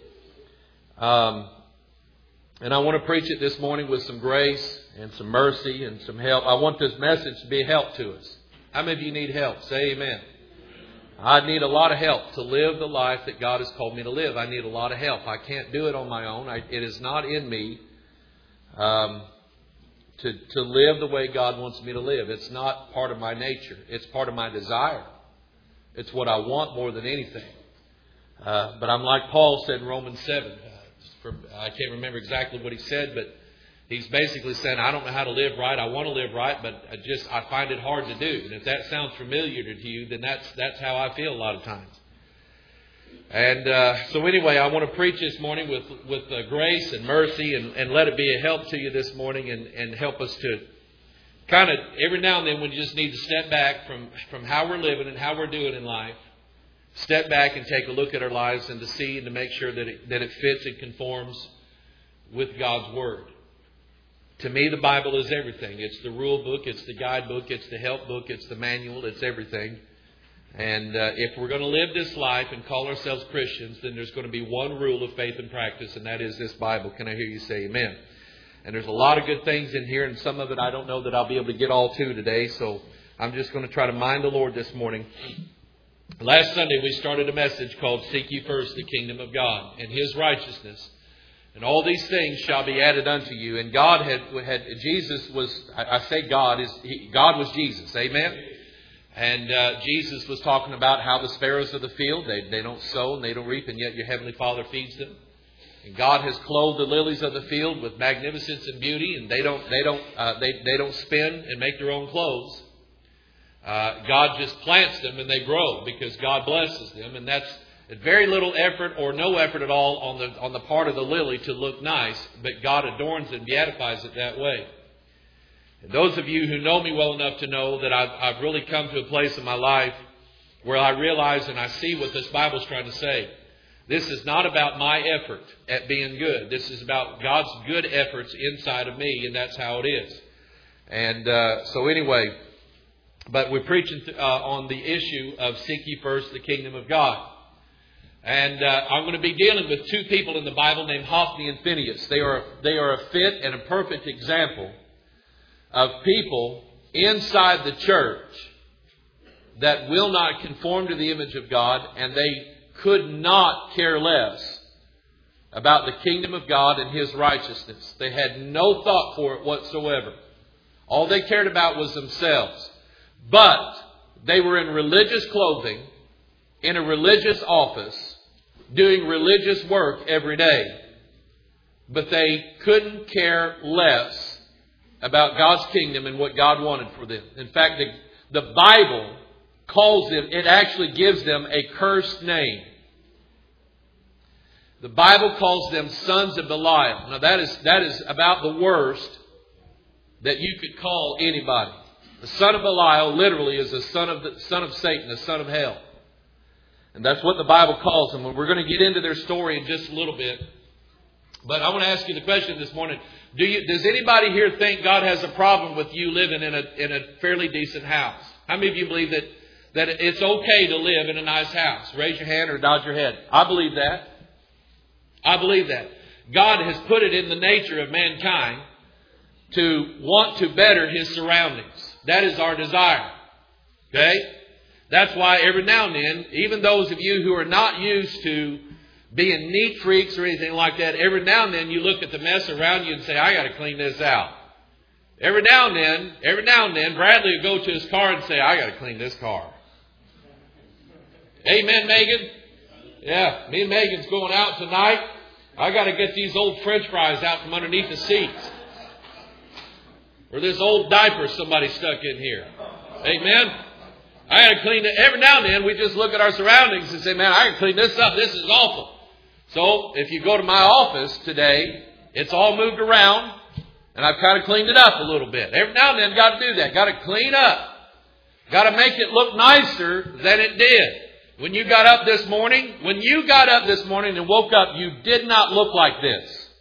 Um, and I want to preach it this morning with some grace and some mercy and some help. I want this message to be a help to us. How many of you need help? Say amen. I need a lot of help to live the life that God has called me to live. I need a lot of help. I can't do it on my own. I, it is not in me um, to, to live the way God wants me to live. It's not part of my nature. It's part of my desire. It's what I want more than anything. Uh, but I'm like Paul said in Romans seven. Uh, for, I can't remember exactly what he said, but he's basically saying, I don't know how to live right. I want to live right, but I just I find it hard to do. And if that sounds familiar to you, then that's that's how I feel a lot of times. And uh, so anyway, I want to preach this morning with with uh, grace and mercy, and, and let it be a help to you this morning, and, and help us to kind of every now and then when you just need to step back from, from how we're living and how we're doing in life. Step back and take a look at our lives and to see and to make sure that it, that it fits and conforms with God's Word. To me, the Bible is everything. It's the rule book. It's the guidebook. It's the help book. It's the manual. It's everything. And uh, if we're going to live this life and call ourselves Christians, then there's going to be one rule of faith and practice, and that is this Bible. Can I hear you say amen? And there's a lot of good things in here, and some of it I don't know that I'll be able to get all to today, so I'm just going to try to mind the Lord this morning. Last Sunday, we started a message called Seek Ye First the Kingdom of God and His righteousness. And all these things shall be added unto you. And God had, had Jesus was, I say God, is he, God was Jesus. Amen? And uh, Jesus was talking about how the sparrows of the field, they, they don't sow and they don't reap, and yet your Heavenly Father feeds them. And God has clothed the lilies of the field with magnificence and beauty, and they don't they don't uh, they they don't spin and make their own clothes. Uh, God just plants them and they grow because God blesses them, and that's very little effort or no effort at all on the on the part of the lily to look nice, but God adorns and beatifies it that way. And those of you who know me well enough to know that I've, I've really come to a place in my life where I realize and I see what this Bible is trying to say. This is not about my effort at being good. This is about God's good efforts inside of me, and that's how it is. And uh, so anyway, but we're preaching uh, on the issue of seek ye first the kingdom of God. And uh, I'm going to be dealing with two people in the Bible named Hophni and Phinehas. They are, they are a fit and a perfect example of people inside the church that will not conform to the image of God, and they could not care less about the kingdom of God and His righteousness. They had no thought for it whatsoever. All they cared about was themselves. But they were in religious clothing, in a religious office, doing religious work every day. But they couldn't care less about God's kingdom and what God wanted for them. In fact, the, the Bible calls them, it actually gives them a cursed name. The Bible calls them sons of Belial. Now that is, that is about the worst that you could call anybody. The son of Belial literally is the son of the son of Satan, the son of hell. And that's what the Bible calls them. And we're going to get into their story in just a little bit. But I want to ask you the question this morning. Do you, does anybody here think God has a problem with you living in a, in a fairly decent house? How many of you believe that, that it's okay to live in a nice house? Raise your hand or nod your head. I believe that. I believe that. God has put it in the nature of mankind to want to better his surroundings. That is our desire. Okay? That's why every now and then, even those of you who are not used to being neat freaks or anything like that, every now and then you look at the mess around you and say, I got to clean this out. Every now and then, every now and then, Bradley will go to his car and say, I got to clean this car. Amen, Megan? Yeah, me and Megan's going out tonight. I got to get these old French fries out from underneath the seats. Or this old diaper somebody stuck in here. Amen? I got to clean it. Every now and then we just look at our surroundings and say, man, I got to clean this up. This is awful. So if you go to my office today, it's all moved around and I've kind of cleaned it up a little bit. Every now and then got to do that. Got to clean up. Got to make it look nicer than it did. When you got up this morning, when you got up this morning and woke up, you did not look like this.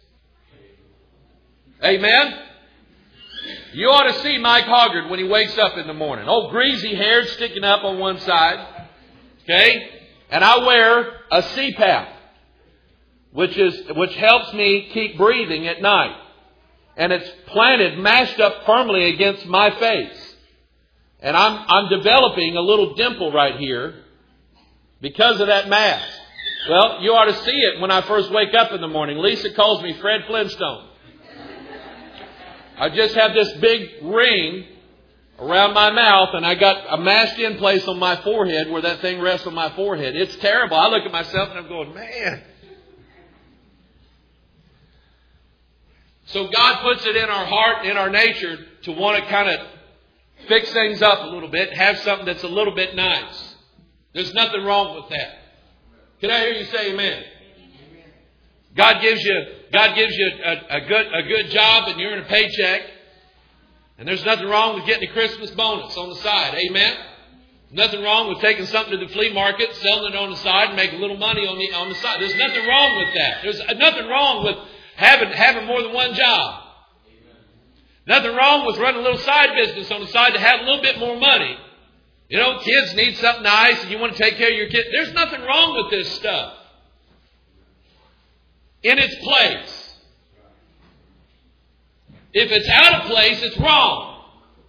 Amen? You ought to see Mike Hoggard when he wakes up in the morning. Old greasy hair sticking up on one side. Okay? And I wear a C PAP, which is which helps me keep breathing at night. And it's planted, mashed up firmly against my face. And I'm I'm developing a little dimple right here because of that mask. Well, you ought to see it when I first wake up in the morning. Lisa calls me Fred Flintstone. I just have this big ring around my mouth and I got a masked in place on my forehead where that thing rests on my forehead. It's terrible. I look at myself and I'm going, man. So God puts it in our heart, in our nature to want to kind of fix things up a little bit, have something that's a little bit nice. There's nothing wrong with that. Can I hear you say amen? God gives you, God gives you a, a good, a good job and you're in a paycheck. And there's nothing wrong with getting a Christmas bonus on the side. Amen? Nothing wrong with taking something to the flea market, selling it on the side and making a little money on the, on the side. There's nothing wrong with that. There's nothing wrong with having, having more than one job. Nothing wrong with running a little side business on the side to have a little bit more money. You know, kids need something nice and you want to take care of your kids. There's nothing wrong with this stuff. In its place. If it's out of place, it's wrong.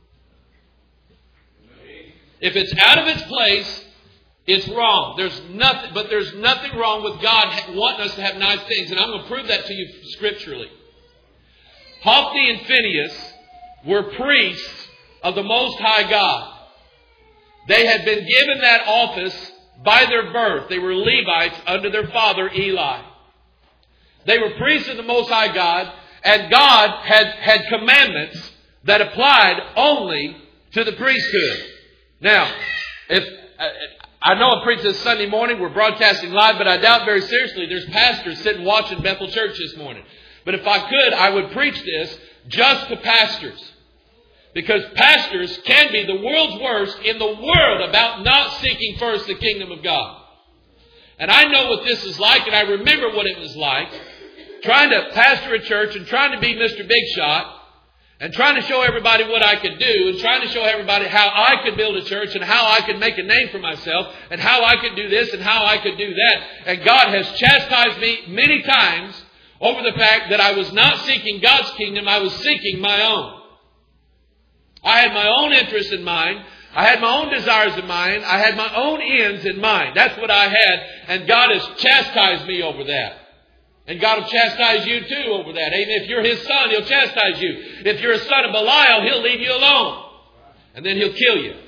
If it's out of its place, it's wrong. There's nothing, but there's nothing wrong with God wanting us to have nice things. And I'm going to prove that to you scripturally. Hophni and Phinehas were priests of the Most High God. They had been given that office by their birth. They were Levites under their father Eli. They were priests of the Most High God, and God had, had commandments that applied only to the priesthood. Now, if I know I preach this Sunday morning, we're broadcasting live, but I doubt very seriously there's pastors sitting watching Bethel Church this morning. But if I could, I would preach this just to pastors. Because pastors can be the world's worst in the world about not seeking first the kingdom of God. And I know what this is like, and I remember what it was like trying to pastor a church and trying to be Mister Big Shot and trying to show everybody what I could do and trying to show everybody how I could build a church and how I could make a name for myself and how I could do this and how I could do that. And God has chastised me many times over the fact that I was not seeking God's kingdom, I was seeking my own. I had my own interests in mind. I had my own desires in mind. I had my own ends in mind. That's what I had. And God has chastised me over that. And God will chastise you too over that. Amen. If you're His son, He'll chastise you. If you're a son of Belial, He'll leave you alone. And then He'll kill you.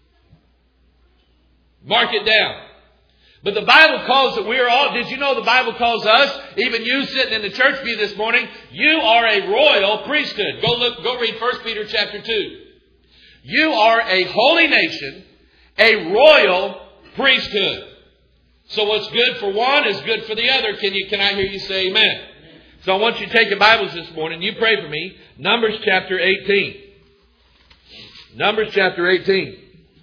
Mark it down. But the Bible calls that we are all, did you know the Bible calls us, even you sitting in the church pew this morning, you are a royal priesthood. Go look, go read First Peter chapter two. You are a holy nation, a royal priesthood. So what's good for one is good for the other. Can you, can I hear you say amen? Amen. So I want you to take your Bibles this morning. You pray for me. Numbers chapter eighteen. Numbers chapter eighteen.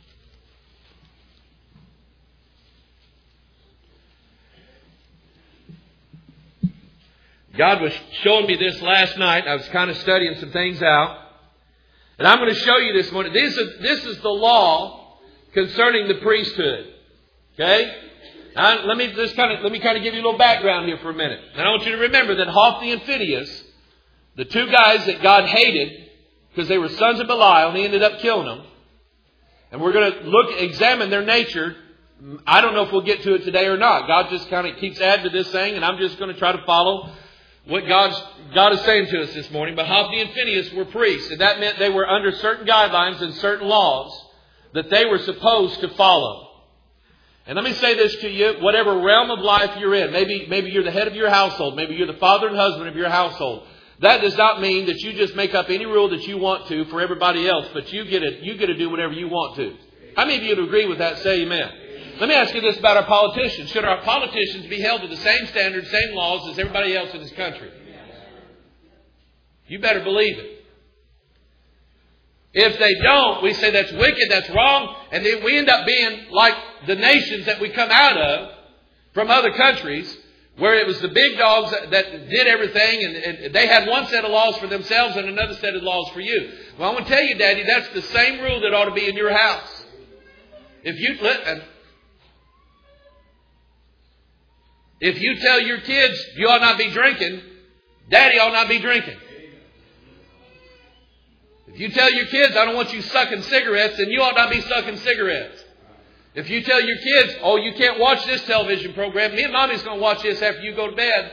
God was showing me this last night. I was kind of studying some things out. And I'm going to show you this morning. This is, this is the law concerning the priesthood. Okay? Now, let me just kind of let me kind of give you a little background here for a minute. And I want you to remember that Hophni and Phinehas, the two guys that God hated because they were sons of Belial, and He ended up killing them. And we're going to look, examine their nature. I don't know if we'll get to it today or not. God just kind of keeps adding to this thing, and I'm just going to try to follow what God's, God is saying to us this morning. But Hophni and Phinehas were priests, and that meant they were under certain guidelines and certain laws that they were supposed to follow. And let me say this to you, whatever realm of life you're in, maybe, maybe you're the head of your household, maybe you're the father and husband of your household. That does not mean that you just make up any rule that you want to for everybody else, but you get to, you get to do whatever you want to. How many of you would agree with that? Say amen. Let me ask you this about our politicians. Should our politicians be held to the same standards, same laws as everybody else in this country? You better believe it. If they don't, we say that's wicked, that's wrong, and then we end up being like the nations that we come out of from other countries, where it was the big dogs that, that did everything, and, and they had one set of laws for themselves and another set of laws for you. Well, I want to tell you, Daddy, that's the same rule that ought to be in your house. If you let, if you tell your kids you ought not be drinking, Daddy ought not be drinking. If you tell your kids, I don't want you sucking cigarettes, then you ought not be sucking cigarettes. If you tell your kids, oh, you can't watch this television program, me and Mommy's going to watch this after you go to bed.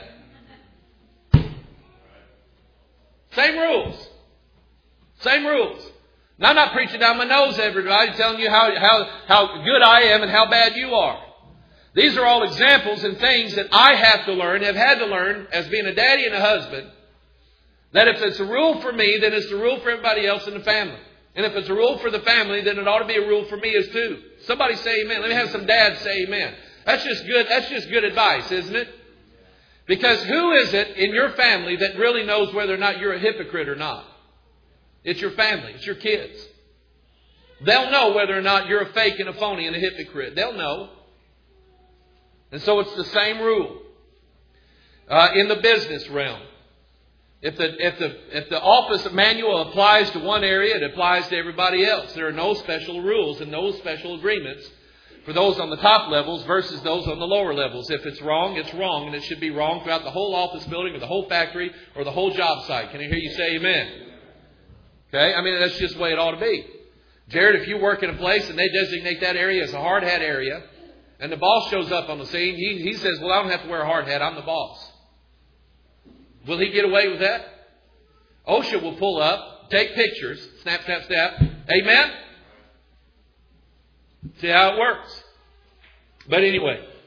Same rules. Same rules. Now, I'm not preaching down my nose, everybody, telling you how, how, how good I am and how bad you are. These are all examples and things that I have to learn, have had to learn as being a daddy and a husband. That if it's a rule for me, then it's a rule for everybody else in the family. And if it's a rule for the family, then it ought to be a rule for me as too. Somebody say amen. Let me have some dads say amen. That's just good. That's just good advice, isn't it? Because who is it in your family that really knows whether or not you're a hypocrite or not? It's your family. It's your kids. They'll know whether or not you're a fake and a phony and a hypocrite. They'll know. And so it's the same rule uh, in the business realm. If the, if the, if the office manual applies to one area, it applies to everybody else. There are no special rules and no special agreements for those on the top levels versus those on the lower levels. If it's wrong, it's wrong, and it should be wrong throughout the whole office building or the whole factory or the whole job site. Can I hear you say amen? Okay? I mean, that's just the way it ought to be. Jared, if you work in a place and they designate that area as a hard hat area, and the boss shows up on the scene, he, he says, well, I don't have to wear a hard hat. I'm the boss. Will he get away with that? OSHA will pull up, take pictures, snap, snap, snap. Amen? See how it works. But anyway,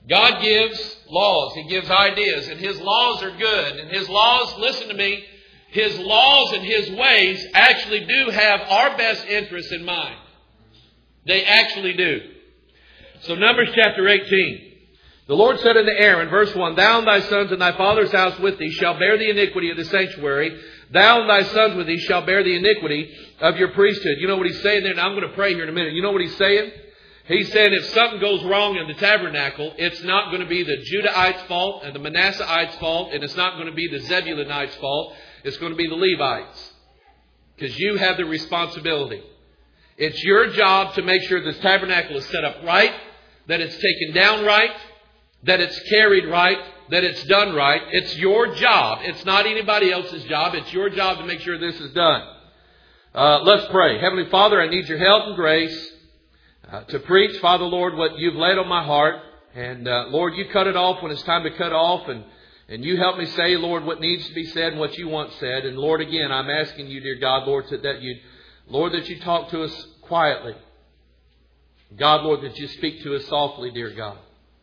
God gives laws. He gives ideas. And His laws are good. And His laws, listen to me, His laws and His ways actually do have our best interests in mind. They actually do. So Numbers chapter eighteen. The Lord said unto Aaron, verse one, Thou and thy sons and thy father's house with thee shall bear the iniquity of the sanctuary. Thou and thy sons with thee shall bear the iniquity of your priesthood. You know what He's saying there? Now I'm going to pray here in a minute. You know what He's saying? He's saying if something goes wrong in the tabernacle, it's not going to be the Judahites' fault and the Manasseites' fault, and it's not going to be the Zebulunites' fault. It's going to be the Levites. Because you have the responsibility. It's your job to make sure this tabernacle is set up right, that it's taken down right, that it's carried right, that it's done right. It's your job. It's not anybody else's job. It's your job to make sure this is done. Uh, let's pray. Heavenly Father, I need your help and grace uh, to preach, Father, Lord, what you've laid on my heart. And uh, Lord, you cut it off when it's time to cut off. And, and you help me say, Lord, what needs to be said and what you want said. And Lord, again, I'm asking you, dear God, Lord, that you, Lord, that you talk to us quietly. God, Lord, that you speak to us softly, dear God.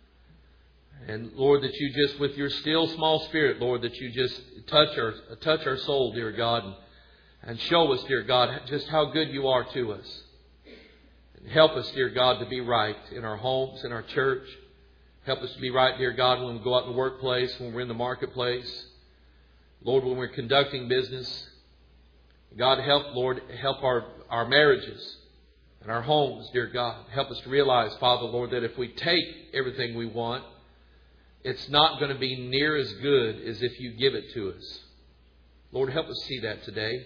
And Lord, that you just, with your still small spirit, Lord, that you just touch our, touch our soul, dear God, and, and show us, dear God, just how good you are to us. And help us, dear God, to be right in our homes, in our church. Help us to be right, dear God, when we go out in the workplace, when we're in the marketplace. Lord, when we're conducting business. God, help, Lord, help our, our marriages and our homes, dear God. Help us to realize, Father, Lord, that if we take everything we want, it's not going to be near as good as if you give it to us. Lord, help us see that today.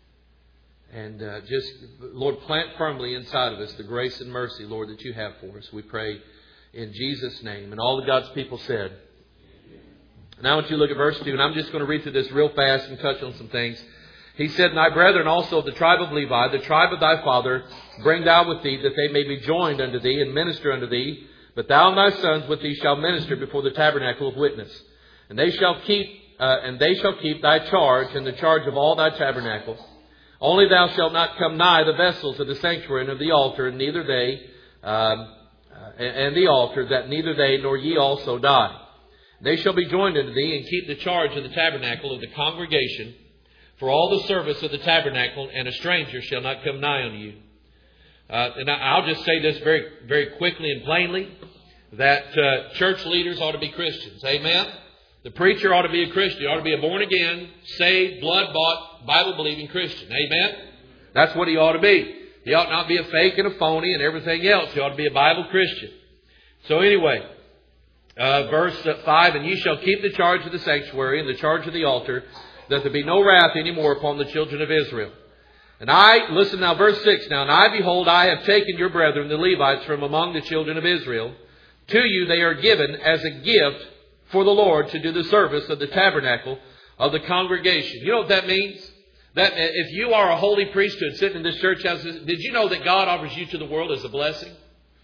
And uh, just, Lord, plant firmly inside of us the grace and mercy, Lord, that you have for us. We pray in Jesus' name. And all of God's people said. Now I want you to look at verse two. And I'm just going to read through this real fast and touch on some things. He said, And thy brethren also of the tribe of Levi, the tribe of thy father, bring thou with thee, that they may be joined unto thee and minister unto thee. But thou and thy sons with thee shall minister before the tabernacle of witness. And they shall keep, uh, and they shall keep thy charge and the charge of all thy tabernacles. Only thou shalt not come nigh the vessels of the sanctuary and of the altar, and neither they, um, uh, and the altar, that neither they nor ye also die. They shall be joined unto thee, and keep the charge of the tabernacle of the congregation, for all the service of the tabernacle, and a stranger shall not come nigh unto you. Uh, and I'll just say this very, very quickly and plainly, that uh, church leaders ought to be Christians. Amen? The preacher ought to be a Christian. He ought to be a born-again, saved, blood-bought, Bible-believing Christian. Amen? That's what he ought to be. He ought not be a fake and a phony and everything else. He ought to be a Bible Christian. So anyway, uh, verse five, And ye shall keep the charge of the sanctuary and the charge of the altar, that there be no wrath any more upon the children of Israel. And I, listen now, verse six now, And I, behold, I have taken your brethren, the Levites, from among the children of Israel. To you they are given as a gift for the Lord to do the service of the tabernacle of the congregation. You know what that means? That if you are a holy priesthood sitting in this church house, did you know that God offers you to the world as a blessing?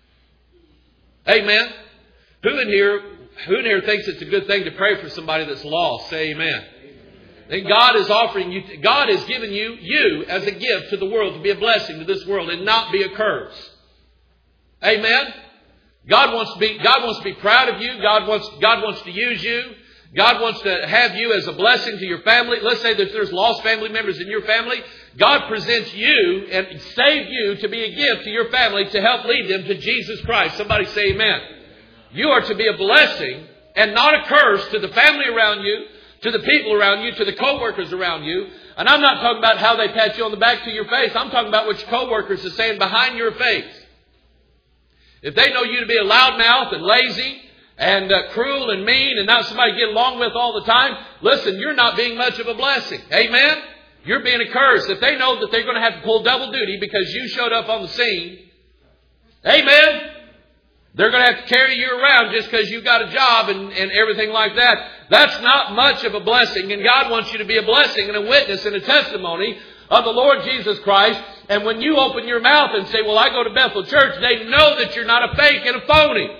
Amen. Who in here, who in here thinks it's a good thing to pray for somebody that's lost? Say amen. And God is offering you, God has given you, you as a gift to the world to be a blessing to this world and not be a curse. Amen. God wants to be, God wants to be proud of you. God wants, God wants to use you. God wants to have you as a blessing to your family. Let's say that there's lost family members in your family. God presents you and saved you to be a gift to your family to help lead them to Jesus Christ. Somebody say amen. You are to be a blessing and not a curse to the family around you, to the people around you, to the co-workers around you. And I'm not talking about how they pat you on the back to your face. I'm talking about what your co-workers are saying behind your face. If they know you to be a loudmouth and lazy and uh, cruel and mean and not somebody to get along with all the time, listen, you're not being much of a blessing. Amen? You're being a curse. If they know that they're going to have to pull double duty because you showed up on the scene, amen? They're going to have to carry you around just because you got a job and, and everything like that. That's not much of a blessing. And God wants you to be a blessing and a witness and a testimony of the Lord Jesus Christ. And when you open your mouth and say, well, I go to Bethel Church, they know that you're not a fake and a phony.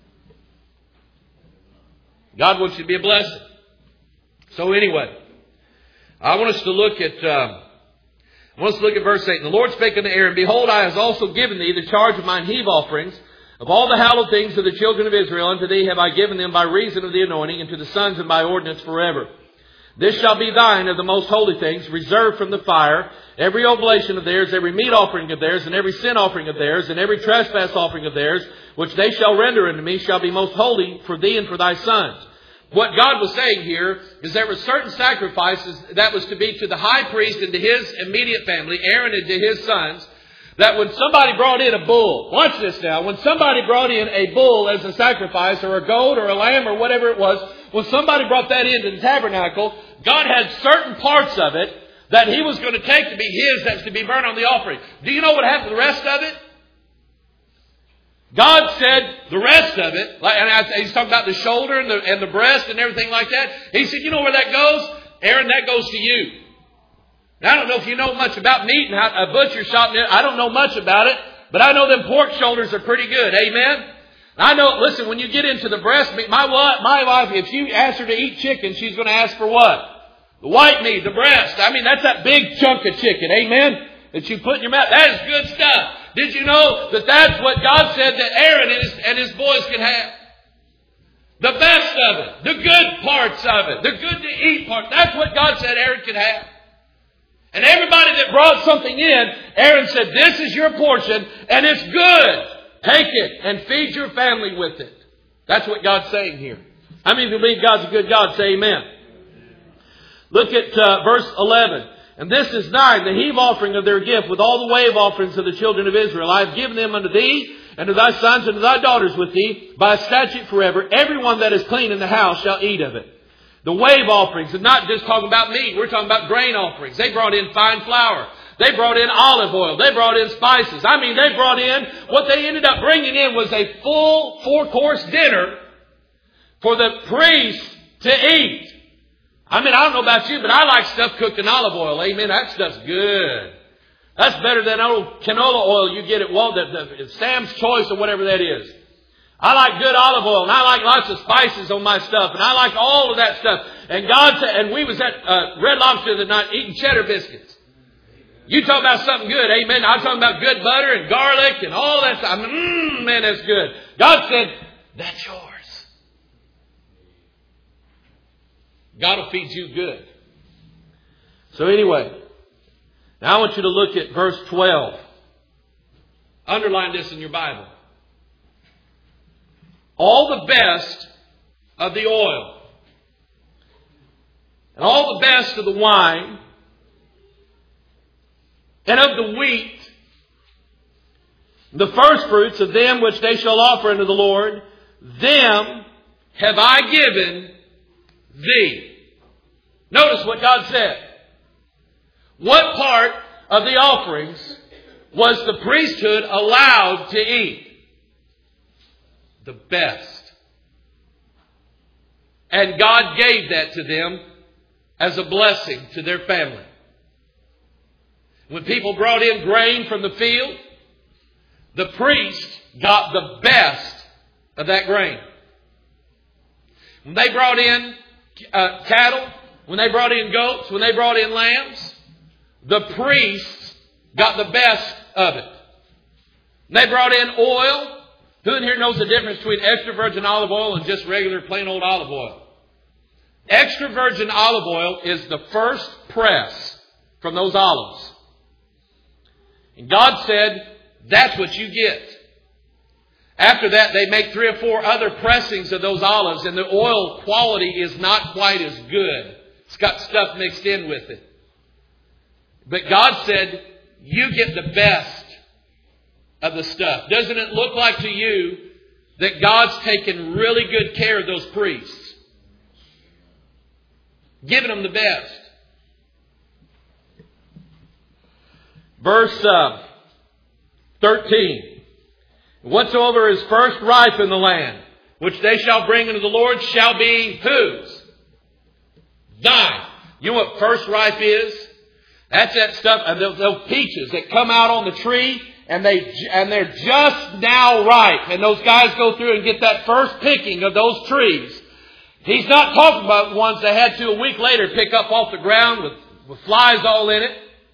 God wants you to be a blessing. So anyway, I want us to look at, uh, I want us to look at verse eight. And the Lord spake unto Aaron, Behold, I have also given thee the charge of mine heave offerings Of all the hallowed things of the children of Israel, unto thee have I given them by reason of the anointing, and to the sons and by ordinance forever. This shall be thine of the most holy things, reserved from the fire. Every oblation of theirs, every meat offering of theirs, and every sin offering of theirs, and every trespass offering of theirs, which they shall render unto me, shall be most holy for thee and for thy sons. What God was saying here is there were certain sacrifices that was to be to the high priest and to his immediate family, Aaron and to his sons, that when somebody brought in a bull, watch this now, when somebody brought in a bull as a sacrifice, or a goat or a lamb or whatever it was, when somebody brought that into the tabernacle, God had certain parts of it that He was going to take to be His, that's to be burned on the offering. Do you know what happened to the rest of it? God said the rest of it, and He's talking about the shoulder and the, and the breast and everything like that. He said, you know where that goes? Aaron, that goes to you. Now, I don't know if you know much about meat and how a butcher shop. I don't know much about it, but I know them pork shoulders are pretty good. Amen? I know, listen, when you get into the breast meat, my, my wife, if you ask her to eat chicken, she's going to ask for what? The white meat, the breast. I mean, that's that big chunk of chicken. Amen? That you put in your mouth. That is good stuff. Did you know that that's what God said that Aaron and his, and his boys can have? The best of it. The good parts of it. The good to eat part. That's what God said Aaron could have. And everybody that brought something in, Aaron said, this is your portion and it's good. Take it and feed your family with it. That's what God's saying here. How many of you believe God's a good God? Say amen. Look at uh, verse eleven. And this is thine, the heave offering of their gift, with all the wave offerings of the children of Israel. I have given them unto thee, and to thy sons, and to thy daughters with thee, by a statute forever. Everyone that is clean in the house shall eat of it. The wave offerings, and not just talking about meat. We're talking about grain offerings. They brought in fine flour. They brought in olive oil. They brought in spices. I mean, they brought in, what they ended up bringing in was a full four-course dinner for the priest to eat. I mean, I don't know about you, but I like stuff cooked in olive oil. Amen. That stuff's good. That's better than old canola oil you get at Walmart, the, the Sam's Choice or whatever that is. I like good olive oil, and I like lots of spices on my stuff, and I like all of that stuff. And God said, and we was at uh, Red Lobster the night eating cheddar biscuits. You talk about something good, amen. I'm talking about good butter and garlic and all that stuff. Mmm, man, that's good. God said, that's yours. God will feed you good. So anyway, now I want you to look at verse twelve. Underline this in your Bible. All the best of the oil and all the best of the wine and of the wheat, the first fruits of them which they shall offer unto the Lord, them have I given thee. Notice what God said. What part of the offerings was the priesthood allowed to eat? The best. And God gave that to them as a blessing to their family. When people brought in grain from the field, the priest got the best of that grain. When they brought in uh, cattle, when they brought in goats, when they brought in lambs, the priests got the best of it. When they brought in oil. Who in here knows the difference between extra virgin olive oil and just regular plain old olive oil? Extra virgin olive oil is the first press from those olives. And God said, that's what you get. After that, they make three or four other pressings of those olives, and the oil quality is not quite as good. It's got stuff mixed in with it. But God said, you get the best of the stuff. Doesn't it look like to you that God's taken really good care of those priests? Giving them the best. Verse uh, thirteen. Whatsoever is first ripe in the land, which they shall bring into the Lord, shall be whose? Thine. You know what first ripe is? That's that stuff, and those, those peaches that come out on the tree, and they and they're just now ripe. And those guys go through and get that first picking of those trees. He's not talking about ones they had to a week later pick up off the ground with, with flies all in it.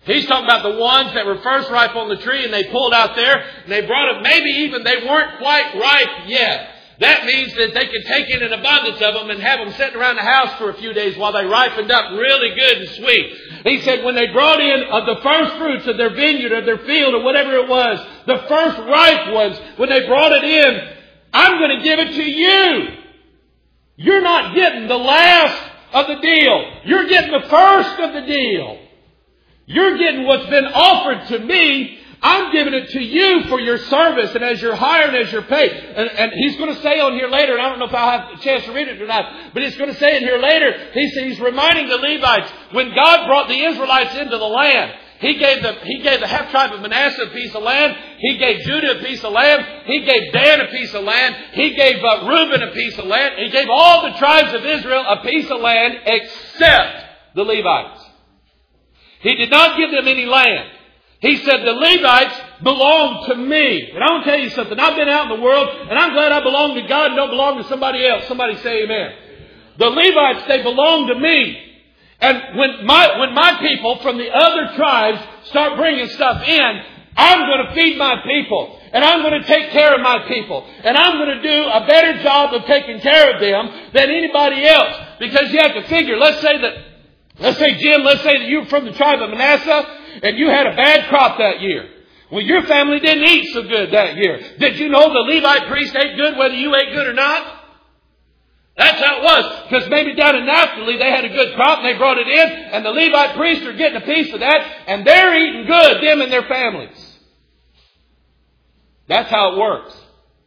He's talking about the ones that were first ripe on the tree and they pulled out there and they brought them. Maybe even they weren't quite ripe yet. That means that they could take in an abundance of them and have them sitting around the house for a few days while they ripened up really good and sweet. He said when they brought in of the first fruits of their vineyard or their field or whatever it was, the first ripe ones, when they brought it in, I'm going to give it to you. You're not getting the last of the deal. You're getting the first of the deal. You're getting what's been offered to me. I'm giving it to you for your service and as your hire and as your pay. And, and he's going to say on here later, and I don't know if I'll have a chance to read it or not, but he's going to say it here later. He says, he's reminding the Levites, when God brought the Israelites into the land, He gave the, he gave the half tribe of Manasseh a piece of land. He gave Judah a piece of land. He gave Dan a piece of land. He gave uh, Reuben a piece of land. He gave all the tribes of Israel a piece of land except the Levites. He did not give them any land. He said, the Levites belong to me. And I want to tell you something. I've been out in the world, and I'm glad I belong to God and don't belong to somebody else. Somebody say amen. The Levites, they belong to me. And when my, when my people from the other tribes start bringing stuff in, I'm going to feed my people. And I'm going to take care of my people. And I'm going to do a better job of taking care of them than anybody else. Because you have to figure, let's say that, let's say, Jim, let's say that you're from the tribe of Manasseh and you had a bad crop that year. Well, your family didn't eat so good that year. Did you know the Levite priest ate good whether you ate good or not? That's how it was. Because maybe down in Naphtali they had a good crop and they brought it in. And the Levite priests are getting a piece of that. And they're eating good, them and their families. That's how it works.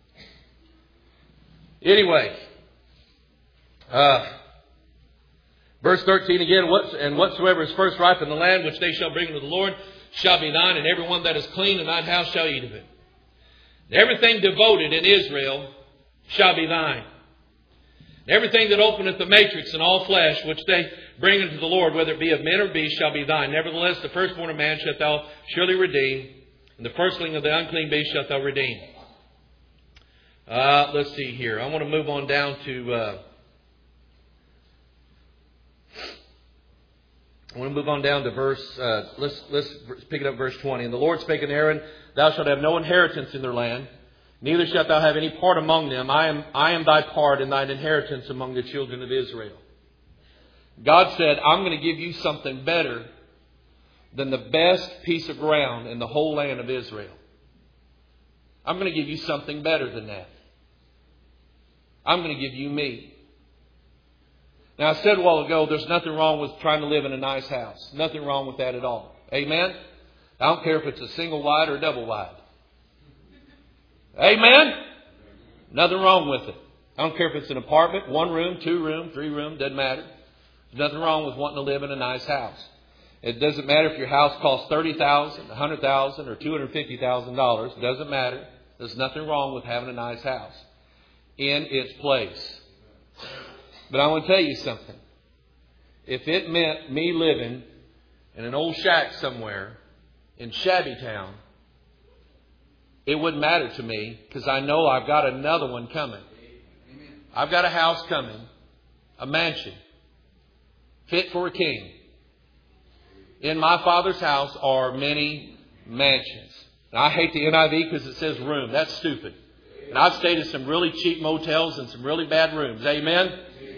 Anyway. Uh, verse thirteen again. What, and whatsoever is first ripe in the land which they shall bring to the Lord shall be thine. And every one that is clean in thine house shall eat of it. And everything devoted in Israel shall be thine. Everything that openeth the matrix and all flesh, which they bring unto the Lord, whether it be of men or beast, shall be thine. Nevertheless, the firstborn of man shalt thou surely redeem, and the firstling of the unclean beast shalt thou redeem. Uh, let's see here. I want to move on down to... Uh, I want to move on down to verse... Uh, let's, let's pick it up verse twenty. And the Lord spake unto Aaron, thou shalt have no inheritance in their land, neither shalt thou have any part among them. I am, I am thy part and thine inheritance among the children of Israel. God said, I'm going to give you something better than the best piece of ground in the whole land of Israel. I'm going to give you something better than that. I'm going to give you me. Now, I said a while ago, there's nothing wrong with trying to live in a nice house. Nothing wrong with that at all. Amen? I don't care if it's a single wide or a double wide. Amen? Nothing wrong with it. I don't care if it's an apartment, one room, two room, three room, doesn't matter. There's nothing wrong with wanting to live in a nice house. It doesn't matter if your house costs thirty thousand dollars, one hundred thousand dollars, or two hundred fifty thousand dollars. It doesn't matter. There's nothing wrong with having a nice house in its place. But I want to tell you something. If it meant me living in an old shack somewhere in shabby town, it wouldn't matter to me because I know I've got another one coming. I've got a house coming, a mansion, fit for a king. In my Father's house are many mansions. Now, I hate the N I V because it says room. That's stupid. And I've stayed in some really cheap motels and some really bad rooms. Amen?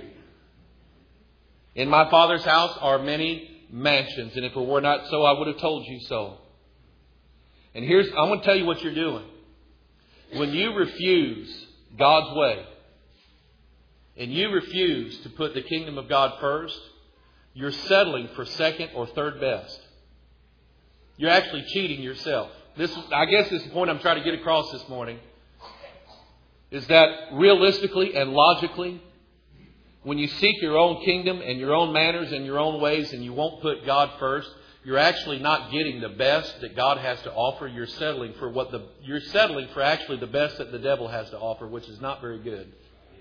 In my Father's house are many mansions. And if it were not so, I would have told you so. And here's, I'm going to tell you what you're doing. When you refuse God's way and you refuse to put the kingdom of God first, you're settling for second or third best. You're actually cheating yourself. This, I guess this is the point I'm trying to get across this morning. Is that realistically and logically, when you seek your own kingdom and your own manners and your own ways and you won't put God first, you're actually not getting the best that God has to offer. You're settling for what the you're settling for actually the best that the devil has to offer, which is not very good.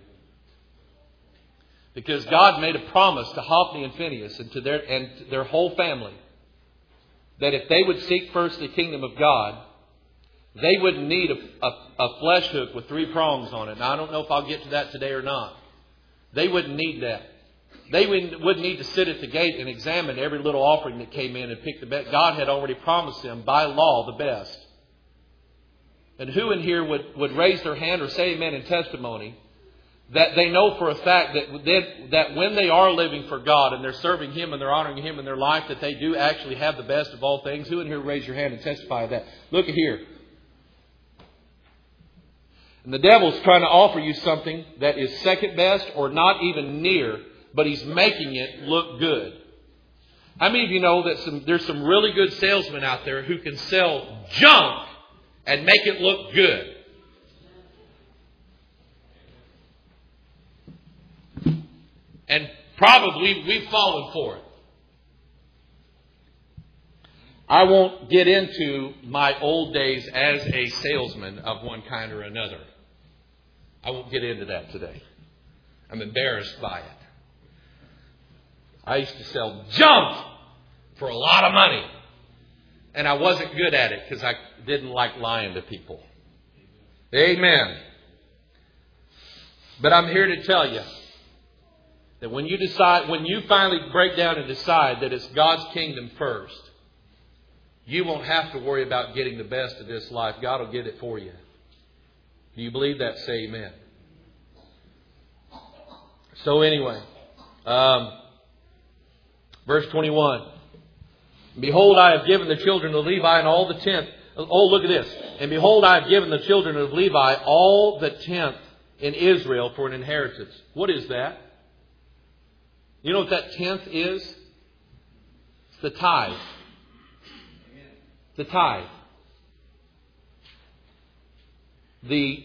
Because God made a promise to Hophni and Phinehas and to their and to their whole family that if they would seek first the kingdom of God, they wouldn't need a, a, a flesh hook with three prongs on it. Now, I don't know if I'll get to that today or not. They wouldn't need that. They wouldn't need to sit at the gate and examine every little offering that came in and pick the best. God had already promised them by law the best. And who in here would, would raise their hand or say amen in testimony that they know for a fact that, that, that when they are living for God and they're serving Him and they're honoring Him in their life, that they do actually have the best of all things? Who in here raise your hand and testify of that? Look at here. And the devil's trying to offer you something that is second best or not even near, but he's making it look good. How many of you know that some, there's some really good salesmen out there who can sell junk and make it look good? And probably we've fallen for it. I won't get into my old days as a salesman of one kind or another. I won't get into that today. I'm embarrassed by it. I used to sell junk for a lot of money. And I wasn't good at it because I didn't like lying to people. Amen. But I'm here to tell you that when you decide, when you finally break down and decide that it's God's kingdom first, you won't have to worry about getting the best of this life. God will get it for you. Do you believe that? Say amen. So anyway, um, verse twenty-one. Behold, I have given the children of Levi and all the tenth. Oh, look at this. And behold, I have given the children of Levi all the tenth in Israel for an inheritance. What is that? You know what that tenth is? It's the tithe. The tithe. The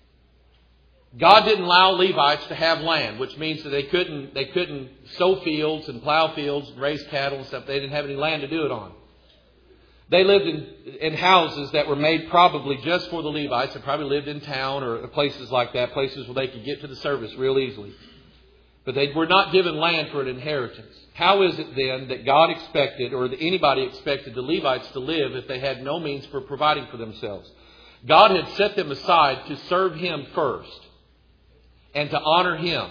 God didn't allow Levites to have land, which means that they couldn't they couldn't sow fields and plow fields and raise cattle and stuff. They didn't have any land to do it on. They lived in, in houses that were made probably just for the Levites. They probably lived in town or places like that, places where they could get to the service real easily. But they were not given land for an inheritance. How is it then that God expected, or that anybody expected, the Levites to live if they had no means for providing for themselves? God had set them aside to serve Him first and to honor Him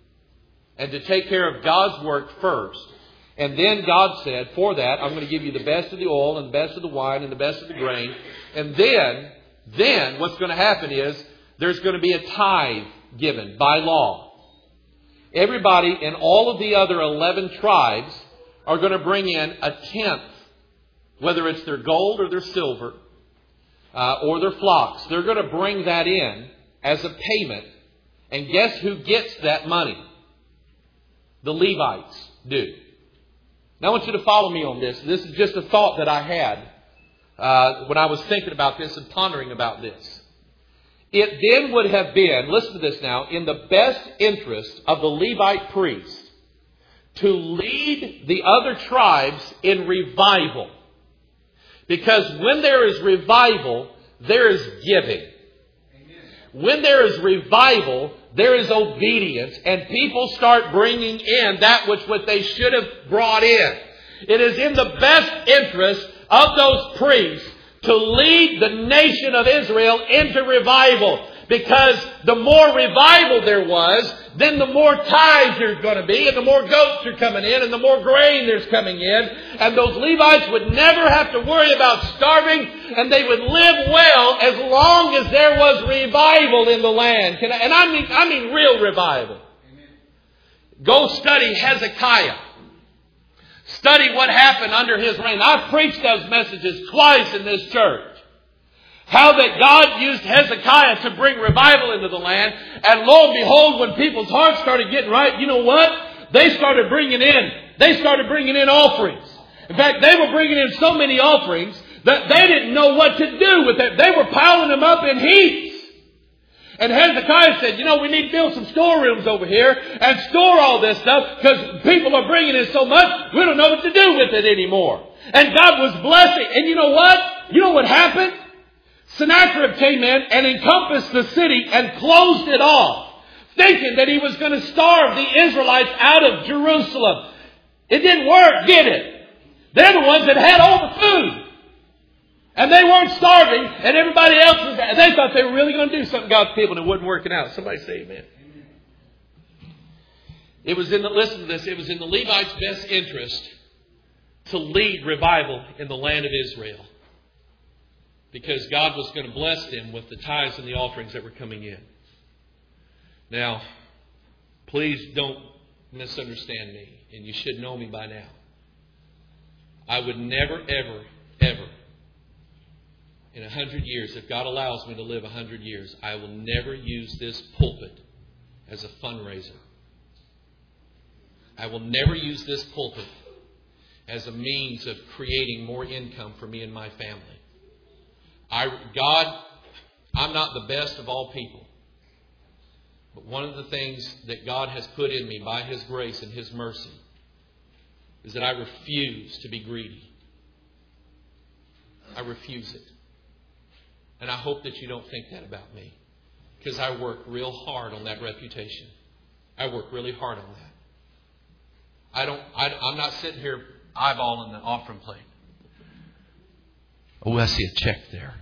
and to take care of God's work first. And then God said, for that, I'm going to give you the best of the oil and the best of the wine and the best of the grain. And then, then what's going to happen is there's going to be a tithe given by law. Everybody in all of the other eleven tribes are going to bring in a tenth, whether it's their gold or their silver uh, or their flocks. They're going to bring that in as a payment. And guess who gets that money? The Levites do. Now I want you to follow me on this. This is just a thought that I had uh, when I was thinking about this and pondering about this. It then would have been, listen to this now, in the best interest of the Levite priest to lead the other tribes in revival. Because when there is revival, there is giving. Amen. When there is revival, there is obedience, and people start bringing in that which what they should have brought in. It is in the best interest of those priests to lead the nation of Israel into revival. Because the more revival there was, then the more tithes there's going to be, and the more goats are coming in, and the more grain there's coming in. And those Levites would never have to worry about starving, and they would live well as long as there was revival in the land. Can I, and I mean, I mean real revival. Amen. Go study Hezekiah. Study what happened under his reign. I've preached those messages twice in this church. How that God used Hezekiah to bring revival into the land. And lo and behold, when people's hearts started getting right, you know what? They started bringing in, they started bringing in offerings. In fact, they were bringing in so many offerings that they didn't know what to do with it. They were piling them up in heaps. And Hezekiah said, you know, we need to build some storerooms over here and store all this stuff because people are bringing in so much, we don't know what to do with it anymore. And God was blessing. And you know what? You know what happened? Sennacherib came in and encompassed the city and closed it off, thinking that he was going to starve the Israelites out of Jerusalem. It didn't work, did it? They're the ones that had all the food. And they weren't starving, and everybody else was, and they thought they were really going to do something to God's people, and it wasn't working out. Somebody say amen. It was in the, listen to this, it was in the Levites' best interest to lead revival in the land of Israel. Because God was going to bless them with the tithes and the offerings that were coming in. Now, please don't misunderstand me, and you should know me by now. I would never, ever, ever, in a hundred years, if God allows me to live a hundred years, I will never use this pulpit as a fundraiser. I will never use this pulpit as a means of creating more income for me and my family. I, God, I'm not the best of all people. But one of the things that God has put in me by His grace and His mercy is that I refuse to be greedy. I refuse it. And I hope that you don't think that about me. Because I work real hard on that reputation. I work really hard on that. I don't, I, I'm not sitting here eyeballing the offering plate. Oh, I see a check there.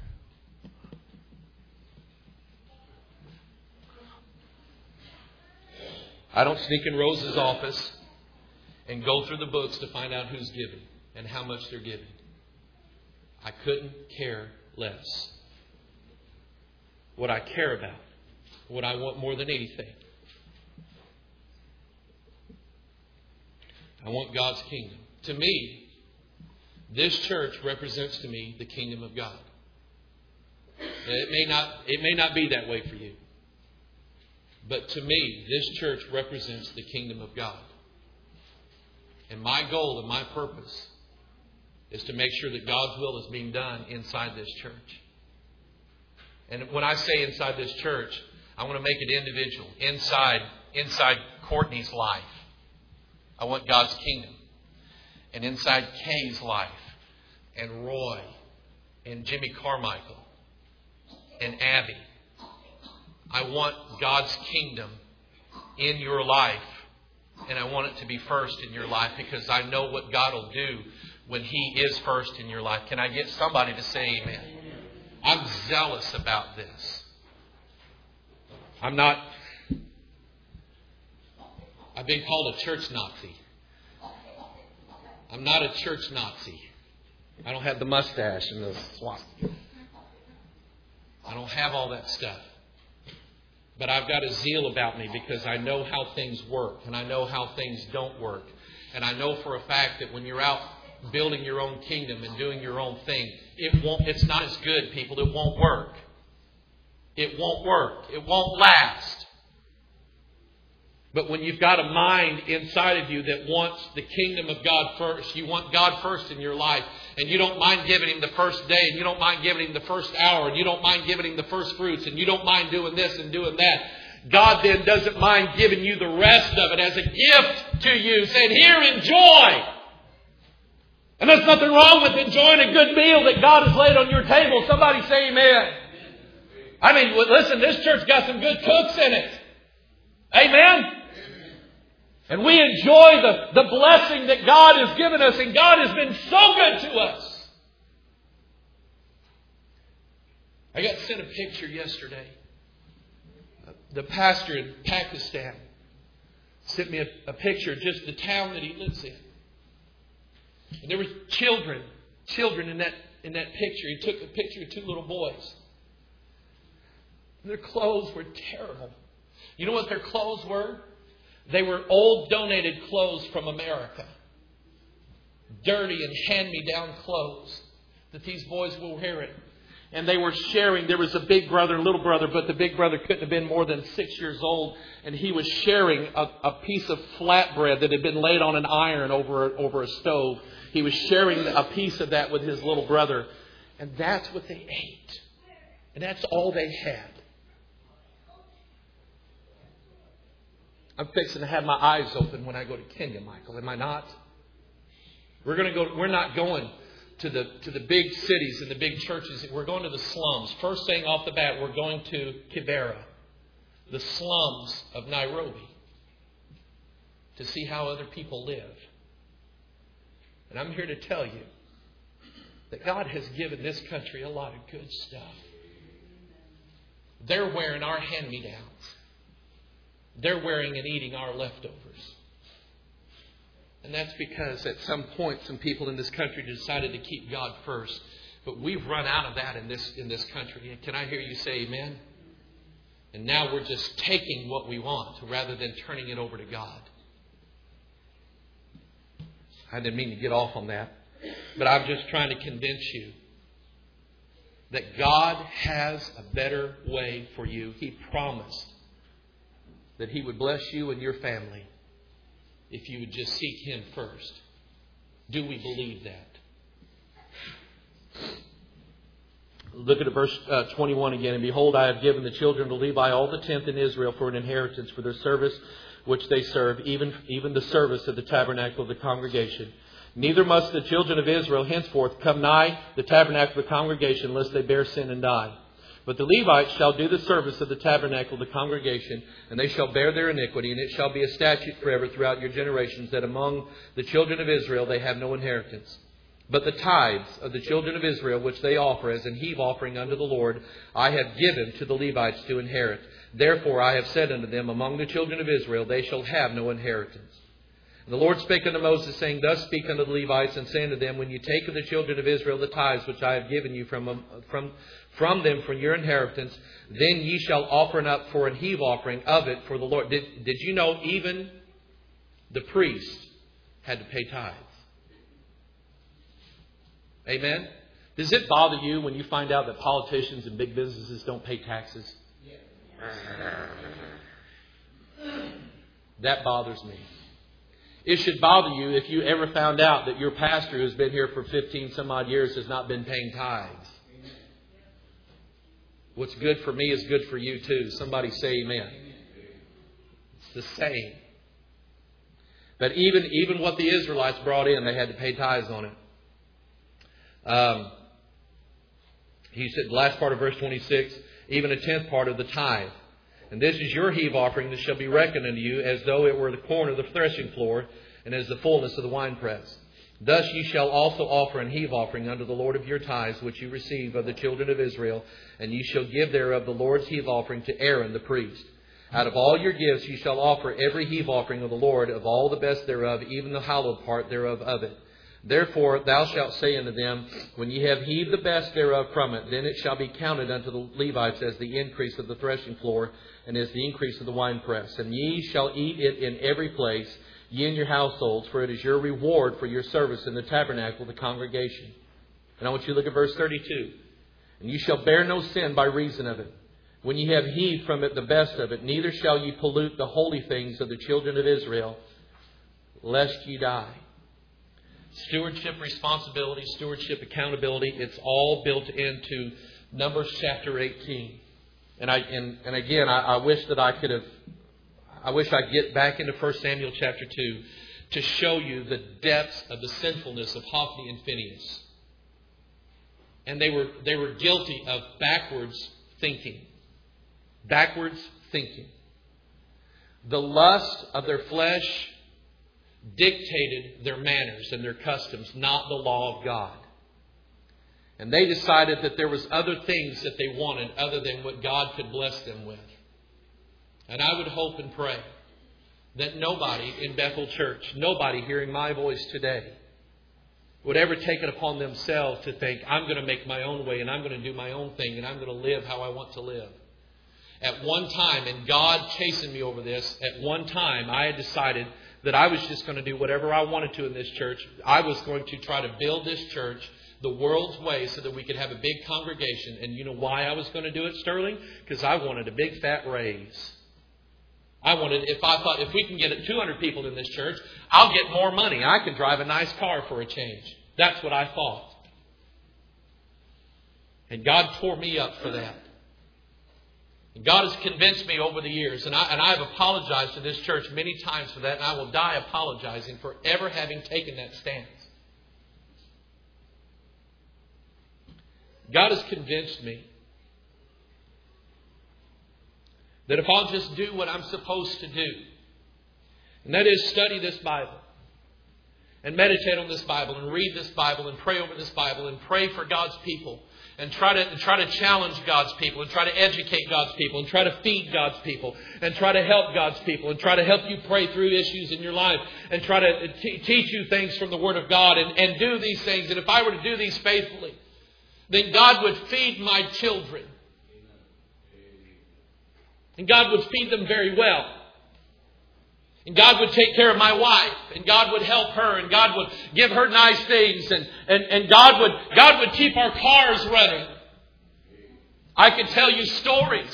I don't sneak in Rose's office and go through the books to find out who's giving and how much they're giving. I couldn't care less. What I care about, what I want more than anything, I want God's kingdom. To me, this church represents to me the kingdom of God. It may not, it may not be that way for you. But to me, this church represents the kingdom of God. And my goal and my purpose is to make sure that God's will is being done inside this church. And when I say inside this church, I want to make it individual. Inside, inside Courtney's life, I want God's kingdom. And inside Kay's life, and Roy, and Jimmy Carmichael, and Abby, I want God's kingdom in your life. And I want it to be first in your life because I know what God will do when He is first in your life. Can I get somebody to say amen? I'm zealous about this. I'm not... I've been called a church Nazi. I'm not a church Nazi. I don't have the mustache and the swastika. I don't have all that stuff. But I've got a zeal about me because I know how things work and I know how things don't work. And I know for a fact that when you're out building your own kingdom and doing your own thing, it won't, it's not as good, people. It won't work. It won't work. It won't last. But when you've got a mind inside of you that wants the kingdom of God first, you want God first in your life, and you don't mind giving Him the first day, and you don't mind giving Him the first hour, and you don't mind giving Him the first fruits, and you don't mind doing this and doing that, God then doesn't mind giving you the rest of it as a gift to you, saying, here, enjoy. And there's nothing wrong with enjoying a good meal that God has laid on your table. Somebody say amen. I mean, listen, this church got some good cooks in it. Amen? And we enjoy the, the blessing that God has given us. And God has been so good to us. I got sent a picture yesterday. The pastor in Pakistan sent me a, a picture of just the town that he lives in. And there were children, children in that, in that picture. He took a picture of two little boys. Their clothes were terrible. You know what their clothes were? They were old donated clothes from America. Dirty and hand-me-down clothes that these boys were wearing. And they were sharing. There was a big brother and little brother, but the big brother couldn't have been more than six years old. And he was sharing a, a piece of flatbread that had been laid on an iron over, over a stove. He was sharing a piece of that with his little brother. And that's what they ate. And that's all they had. I'm fixing to have my eyes open when I go to Kenya, Michael. Am I not? We're going to go. We're not going to the to the big cities and the big churches. We're going to the slums. First thing off the bat, we're going to Kibera, the slums of Nairobi, to see how other people live. And I'm here to tell you that God has given this country a lot of good stuff. They're wearing our hand-me-downs. they're wearing and eating our leftovers. And that's because at some point some people in this country decided to keep God first. But we've run out of that in this in this country. And can I hear you say amen? And now we're just taking what we want rather than turning it over to God. I didn't mean to get off on that. But I'm just trying to convince you that God has a better way for you. He promised that He would bless you and your family if you would just seek Him first. Do we believe that? Look at verse uh, twenty-one again. And behold, I have given the children of Levi all the tenth in Israel for an inheritance for their service which they serve, even, even the service of the tabernacle of the congregation. Neither must the children of Israel henceforth come nigh the tabernacle of the congregation, lest they bear sin and die. But the Levites shall do the service of the tabernacle of the congregation, and they shall bear their iniquity, and it shall be a statute forever throughout your generations, that among the children of Israel they have no inheritance. But the tithes of the children of Israel, which they offer as an heave offering unto the Lord, I have given to the Levites to inherit. Therefore I have said unto them, among the children of Israel they shall have no inheritance. And the Lord spake unto Moses, saying, Thus speak unto the Levites, and say unto them, When you take of the children of Israel the tithes which I have given you from, from, from them for your inheritance, then ye shall offer it up for an heave offering of it for the Lord. Did, did you know even the priest had to pay tithes? Amen? Does it bother you when you find out that politicians and big businesses don't pay taxes? That bothers me. It should bother you if you ever found out that your pastor who's been here for fifteen some odd years has not been paying tithes. What's good for me is good for you too. Somebody say amen. It's the same. But even, even what the Israelites brought in, they had to pay tithes on it. Um, he said, the last part of verse twenty-six, even a tenth part of the tithe. And this is your heave offering that shall be reckoned unto you as though it were the corn of the threshing floor, and as the fullness of the winepress. Thus ye shall also offer an heave offering unto the Lord of your tithes, which you receive of the children of Israel, and ye shall give thereof the Lord's heave offering to Aaron the priest. Out of all your gifts ye shall offer every heave offering of the Lord, of all the best thereof, even the hallowed part thereof of it. Therefore thou shalt say unto them, When ye have heaved the best thereof from it, then it shall be counted unto the Levites as the increase of the threshing floor, and as the increase of the winepress. And ye shall eat it in every place, ye and your households, for it is your reward for your service in the tabernacle of the congregation. And I want you to look at verse thirty-two. And ye shall bear no sin by reason of it. When ye have heaved from it the best of it, neither shall ye pollute the holy things of the children of Israel, lest ye die. Stewardship responsibility, stewardship accountability, it's all built into Numbers chapter eighteen. And I and, and again, I, I wish that I could have, I wish I'd get back into First Samuel chapter two to show you the depths of the sinfulness of Hophni and Phinehas. And they were they were guilty of backwards thinking. Backwards thinking. The lust of their flesh dictated their manners and their customs, not the law of God. And they decided that there was other things that they wanted other than what God could bless them with. And I would hope and pray that nobody in Bethel Church, nobody hearing my voice today, would ever take it upon themselves to think, I'm going to make my own way and I'm going to do my own thing and I'm going to live how I want to live. At one time, and God chasing me over this, at one time I had decided that I was just going to do whatever I wanted to in this church. I was going to try to build this church the world's way so that we could have a big congregation. And you know why I was going to do it, Sterling? Because I wanted a big fat raise. I wanted, if I thought, if we can get two hundred people in this church, I'll get more money. I can drive a nice car for a change. That's what I thought. And God tore me up for that. And God has convinced me over the years, and, I, and I've apologized to this church many times for that, and I will die apologizing for ever having taken that stance. God has convinced me that if I'll just do what I'm supposed to do, and that is study this Bible, and meditate on this Bible, and read this Bible, and pray over this Bible, and pray for God's people, and try to and try to challenge God's people and try to educate God's people and try to feed God's people and try to help God's people and try to help you pray through issues in your life and try to t- teach you things from the Word of God and, and do these things. And if I were to do these faithfully, then God would feed my children. And God would feed them very well. And God would take care of my wife. And God would help her. And God would give her nice things. And, and, and God would God would keep our cars running. I could tell you stories.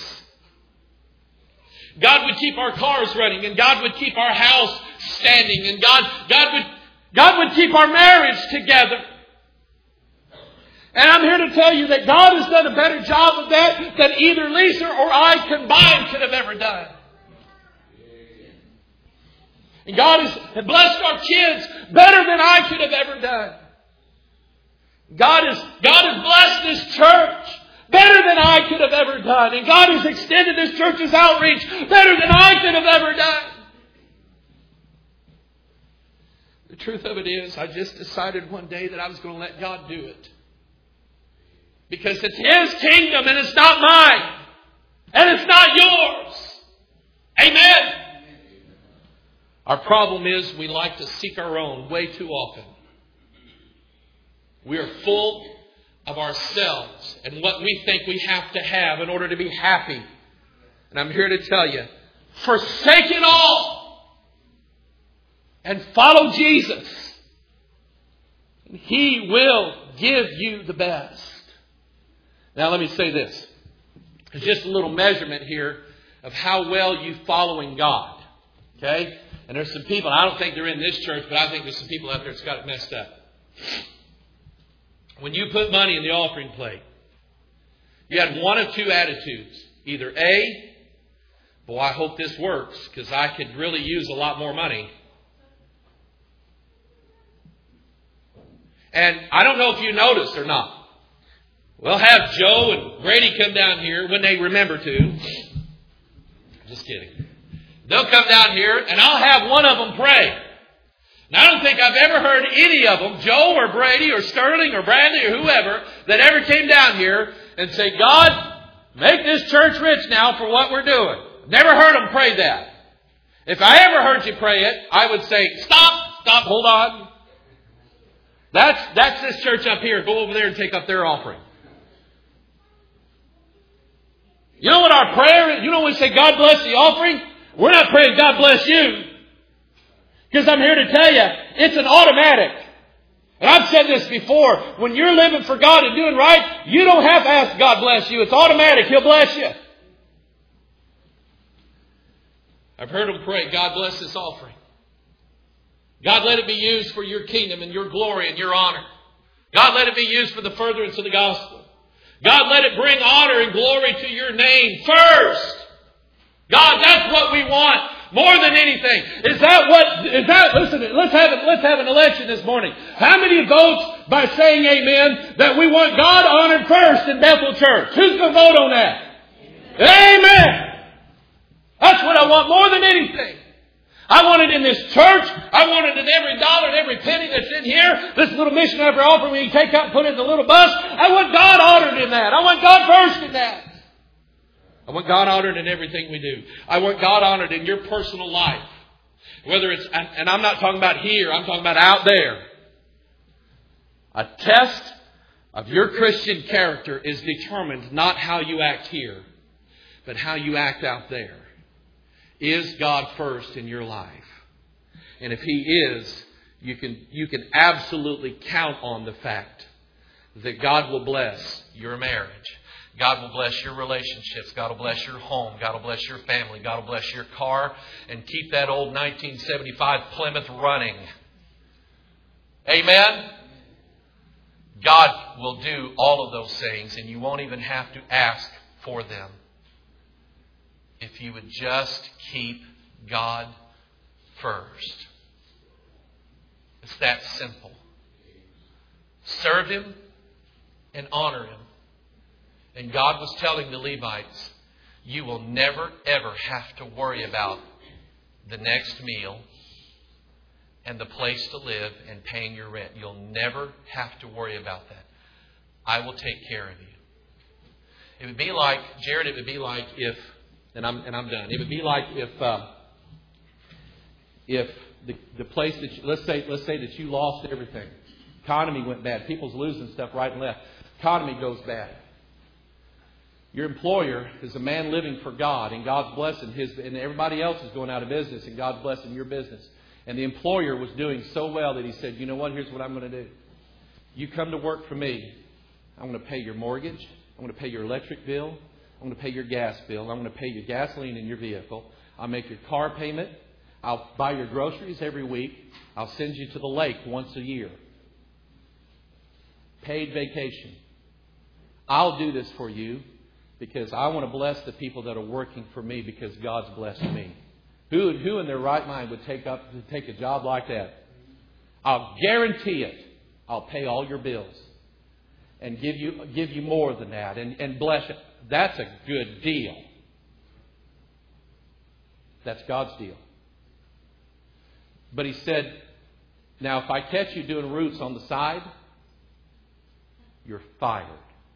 God would keep our cars running. And God would keep our house standing. And God, God would God would keep our marriage together. And I'm here to tell you that God has done a better job of that than either Lisa or I combined could have ever done. And God has blessed our kids better than I could have ever done. God has, God has blessed this church better than I could have ever done. And God has extended this church's outreach better than I could have ever done. The truth of it is, I just decided one day that I was going to let God do it. Because it's His kingdom and it's not mine. And it's not yours. Amen. Our problem is we like to seek our own way too often. We are full of ourselves and what we think we have to have in order to be happy. And I'm here to tell you, forsake it all and follow Jesus. And He will give you the best. Now let me say this. It's just a little measurement here of how well you're following God. Okay? And there's some people, I don't think they're in this church, but I think there's some people out there that's got it messed up. When you put money in the offering plate, you had one of two attitudes. Either A, boy, I hope this works because I could really use a lot more money. And I don't know if you noticed or not. We'll have Joe and Brady come down here when they remember to. Just kidding. They'll come down here and I'll have one of them pray. Now, I don't think I've ever heard any of them, Joe or Brady or Sterling or Bradley or whoever, that ever came down here and say, God, make this church rich now for what we're doing. Never heard them pray that. If I ever heard you pray it, I would say, stop, stop, hold on. That's, that's this church up here. Go over there and take up their offering. You know what our prayer is? You know when we say God bless the offering? We're not praying God bless you. Because I'm here to tell you, it's an automatic. And I've said this before. When you're living for God and doing right, you don't have to ask God bless you. It's automatic. He'll bless you. I've heard them pray, God bless this offering. God, let it be used for your kingdom and your glory and your honor. God, let it be used for the furtherance of the gospel. God, let it bring honor and glory to your name first. God, that's what we want more than anything. Is that what, is that, listen, let's have, let's have an election this morning. How many votes by saying amen that we want God honored first in Bethel Church? Who's going to vote on that? Amen. Amen. That's what I want more than anything. I want it in this church. I want it in every dollar and every penny that's in here. This little mission after offering we take out and put it in the little bus. I want God honored in that. I want God first in that. I want God honored in everything we do. I want God honored in your personal life. Whether it's, and I'm not talking about here, I'm talking about out there. A test of your Christian character is determined not how you act here, but how you act out there. Is God first in your life? And if He is, you can, you can absolutely count on the fact that God will bless your marriage. God will bless your relationships. God will bless your home. God will bless your family. God will bless your car. And keep that old nineteen seventy-five Plymouth running. Amen? God will do all of those things, and you won't even have to ask for them. If you would just keep God first. It's that simple. Serve Him and honor Him. And God was telling the Levites, you will never ever have to worry about the next meal and the place to live and paying your rent. You'll never have to worry about that. I will take care of you. It would be like, Jared, it would be like if, and I'm and I'm done. It would be like if uh, if the the place that you, let's say let's say that you lost everything. Economy went bad. People's losing stuff right and left. Economy goes bad. Your employer is a man living for God, and God's blessing his, and everybody else is going out of business, and God's blessing your business. And the employer was doing so well that he said, you know what, here's what I'm going to do. You come to work for me. I'm going to pay your mortgage. I'm going to pay your electric bill. I'm going to pay your gas bill. I'm going to pay your gasoline in your vehicle. I'll make your car payment. I'll buy your groceries every week. I'll send you to the lake once a year. Paid vacation. I'll do this for you because I want to bless the people that are working for me because God's blessed me. Who, who in their right mind would take up take a job like that? I'll guarantee it. I'll pay all your bills and give you give you more than that and, and bless it. That's a good deal. That's God's deal. But he said, now if I catch you doing roofs on the side, you're fired.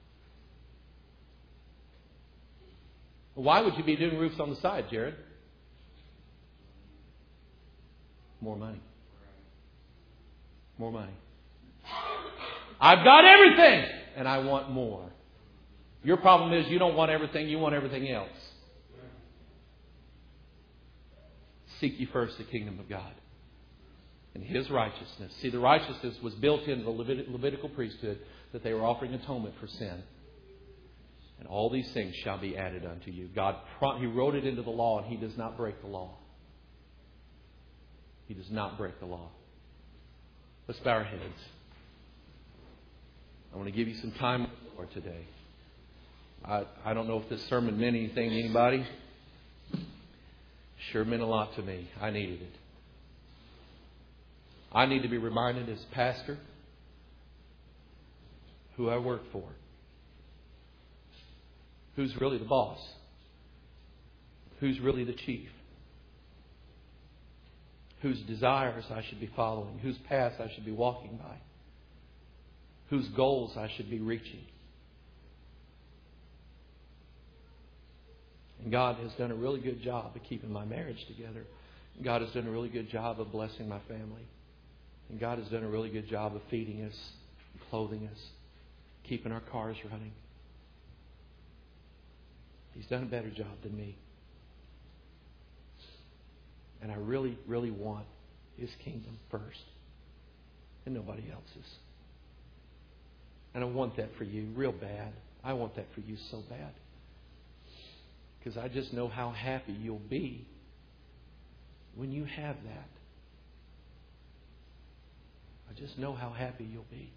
Why would you be doing roofs on the side, Jared? More money. More money. I've got everything and I want more. Your problem is you don't want everything, you want everything else. Seek ye first the kingdom of God and His righteousness. See, the righteousness was built into the Levit- Levitical priesthood that they were offering atonement for sin. And all these things shall be added unto you. God, He wrote it into the law and He does not break the law. He does not break the law. Let's bow our heads. I want to give you some time for today. I, I don't know if this sermon meant anything to anybody. Sure meant a lot to me. I needed it. I need to be reminded as pastor who I work for. Who's really the boss? Who's really the chief? Whose desires I should be following? Whose path I should be walking by? Whose goals I should be reaching? And God has done a really good job of keeping my marriage together. God has done a really good job of blessing my family. And God has done a really good job of feeding us, clothing us, keeping our cars running. He's done a better job than me. And I really, really want His kingdom first. And nobody else's. And I want that for you real bad. I want that for you so bad. Because I just know how happy you'll be when you have that. I just know how happy you'll be.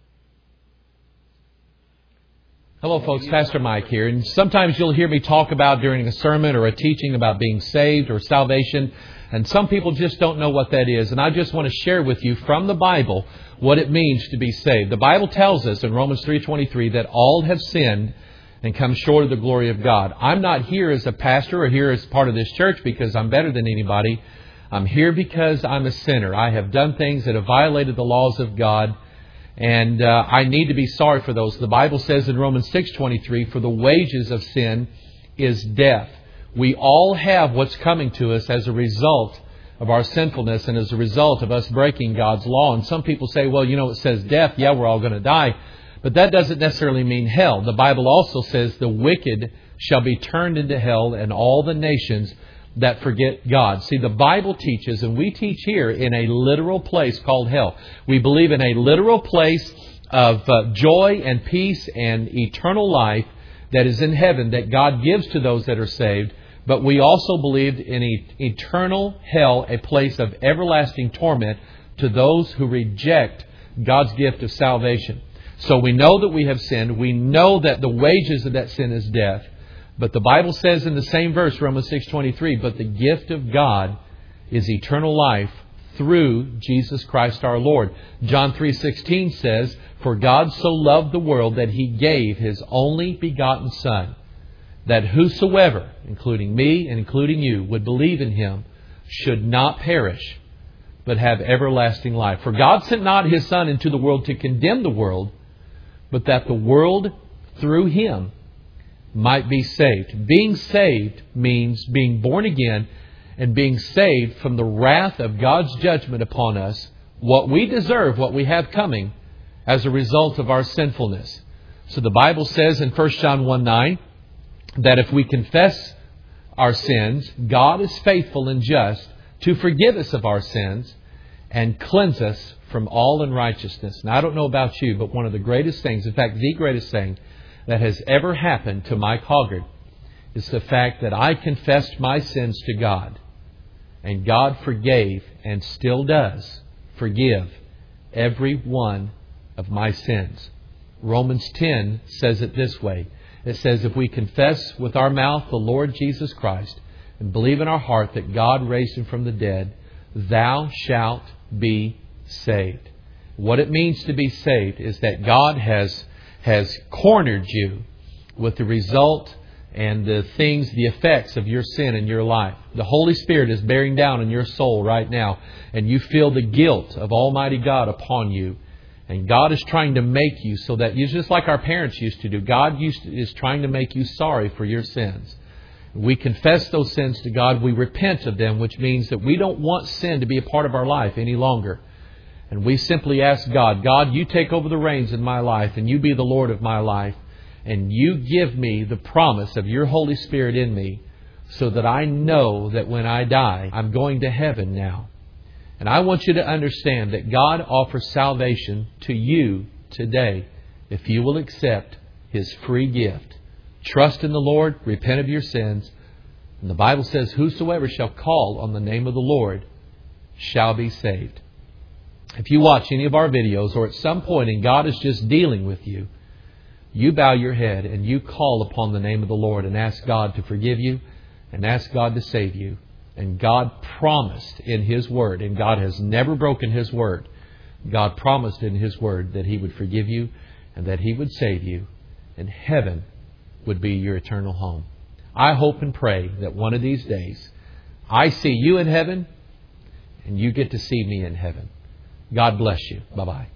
Hello, folks. Pastor Mike here. And sometimes you'll hear me talk about during a sermon or a teaching about being saved or salvation. And some people just don't know what that is. And I just want to share with you from the Bible what it means to be saved. The Bible tells us in Romans three twenty-three that all have sinned and come short of the glory of God. I'm not here as a pastor or here as part of this church because I'm better than anybody. I'm here because I'm a sinner. I have done things that have violated the laws of God. And uh, I need to be sorry for those. The Bible says in Romans six twenty-three, for the wages of sin is death. We all have what's coming to us as a result of our sinfulness and as a result of us breaking God's law. And some people say, well, you know, it says death. Yeah, we're all going to die. But that doesn't necessarily mean hell. The Bible also says the wicked shall be turned into hell and all the nations that forget God. See, the Bible teaches, and we teach here, in a literal place called hell. We believe in a literal place of uh, joy and peace and eternal life that is in heaven that God gives to those that are saved. But we also believed in e- eternal hell, a place of everlasting torment to those who reject God's gift of salvation. So we know that we have sinned. We know that the wages of that sin is death. But the Bible says in the same verse, Romans six twenty-three, but the gift of God is eternal life through Jesus Christ our Lord. John three sixteen says, for God so loved the world that He gave His only begotten Son, that whosoever, including me and including you, would believe in Him should not perish, but have everlasting life. For God sent not His Son into the world to condemn the world, but that the world through Him might be saved. Being saved means being born again and being saved from the wrath of God's judgment upon us, what we deserve, what we have coming, as a result of our sinfulness. So the Bible says in First John one nine that if we confess our sins, God is faithful and just to forgive us of our sins and cleanse us from all unrighteousness. Now, I don't know about you, but one of the greatest things, in fact, the greatest thing that has ever happened to Mike Hoggard is the fact that I confessed my sins to God. And God forgave and still does forgive every one of my sins. Romans ten says it this way. It says, if we confess with our mouth the Lord Jesus Christ and believe in our heart that God raised Him from the dead, thou shalt be saved. What it means to be saved is that God has, has cornered you with the result and the things, the effects of your sin in your life. The Holy Spirit is bearing down in your soul right now, and you feel the guilt of Almighty God upon you. And God is trying to make you so that you, just like our parents used to do, God used to, is trying to make you sorry for your sins. We confess those sins to God. We repent of them, which means that we don't want sin to be a part of our life any longer. And we simply ask God, God, you take over the reins in my life and you be the Lord of my life. And you give me the promise of your Holy Spirit in me so that I know that when I die, I'm going to heaven now. And I want you to understand that God offers salvation to you today if you will accept His free gift. Trust in the Lord, repent of your sins. And the Bible says, whosoever shall call on the name of the Lord shall be saved. If you watch any of our videos or at some point and God is just dealing with you, you bow your head and you call upon the name of the Lord and ask God to forgive you and ask God to save you. And God promised in His Word, and God has never broken His Word. God promised in His Word that He would forgive you and that He would save you, and heaven would be your eternal home. I hope and pray that one of these days I see you in heaven and you get to see me in heaven. God bless you. Bye-bye.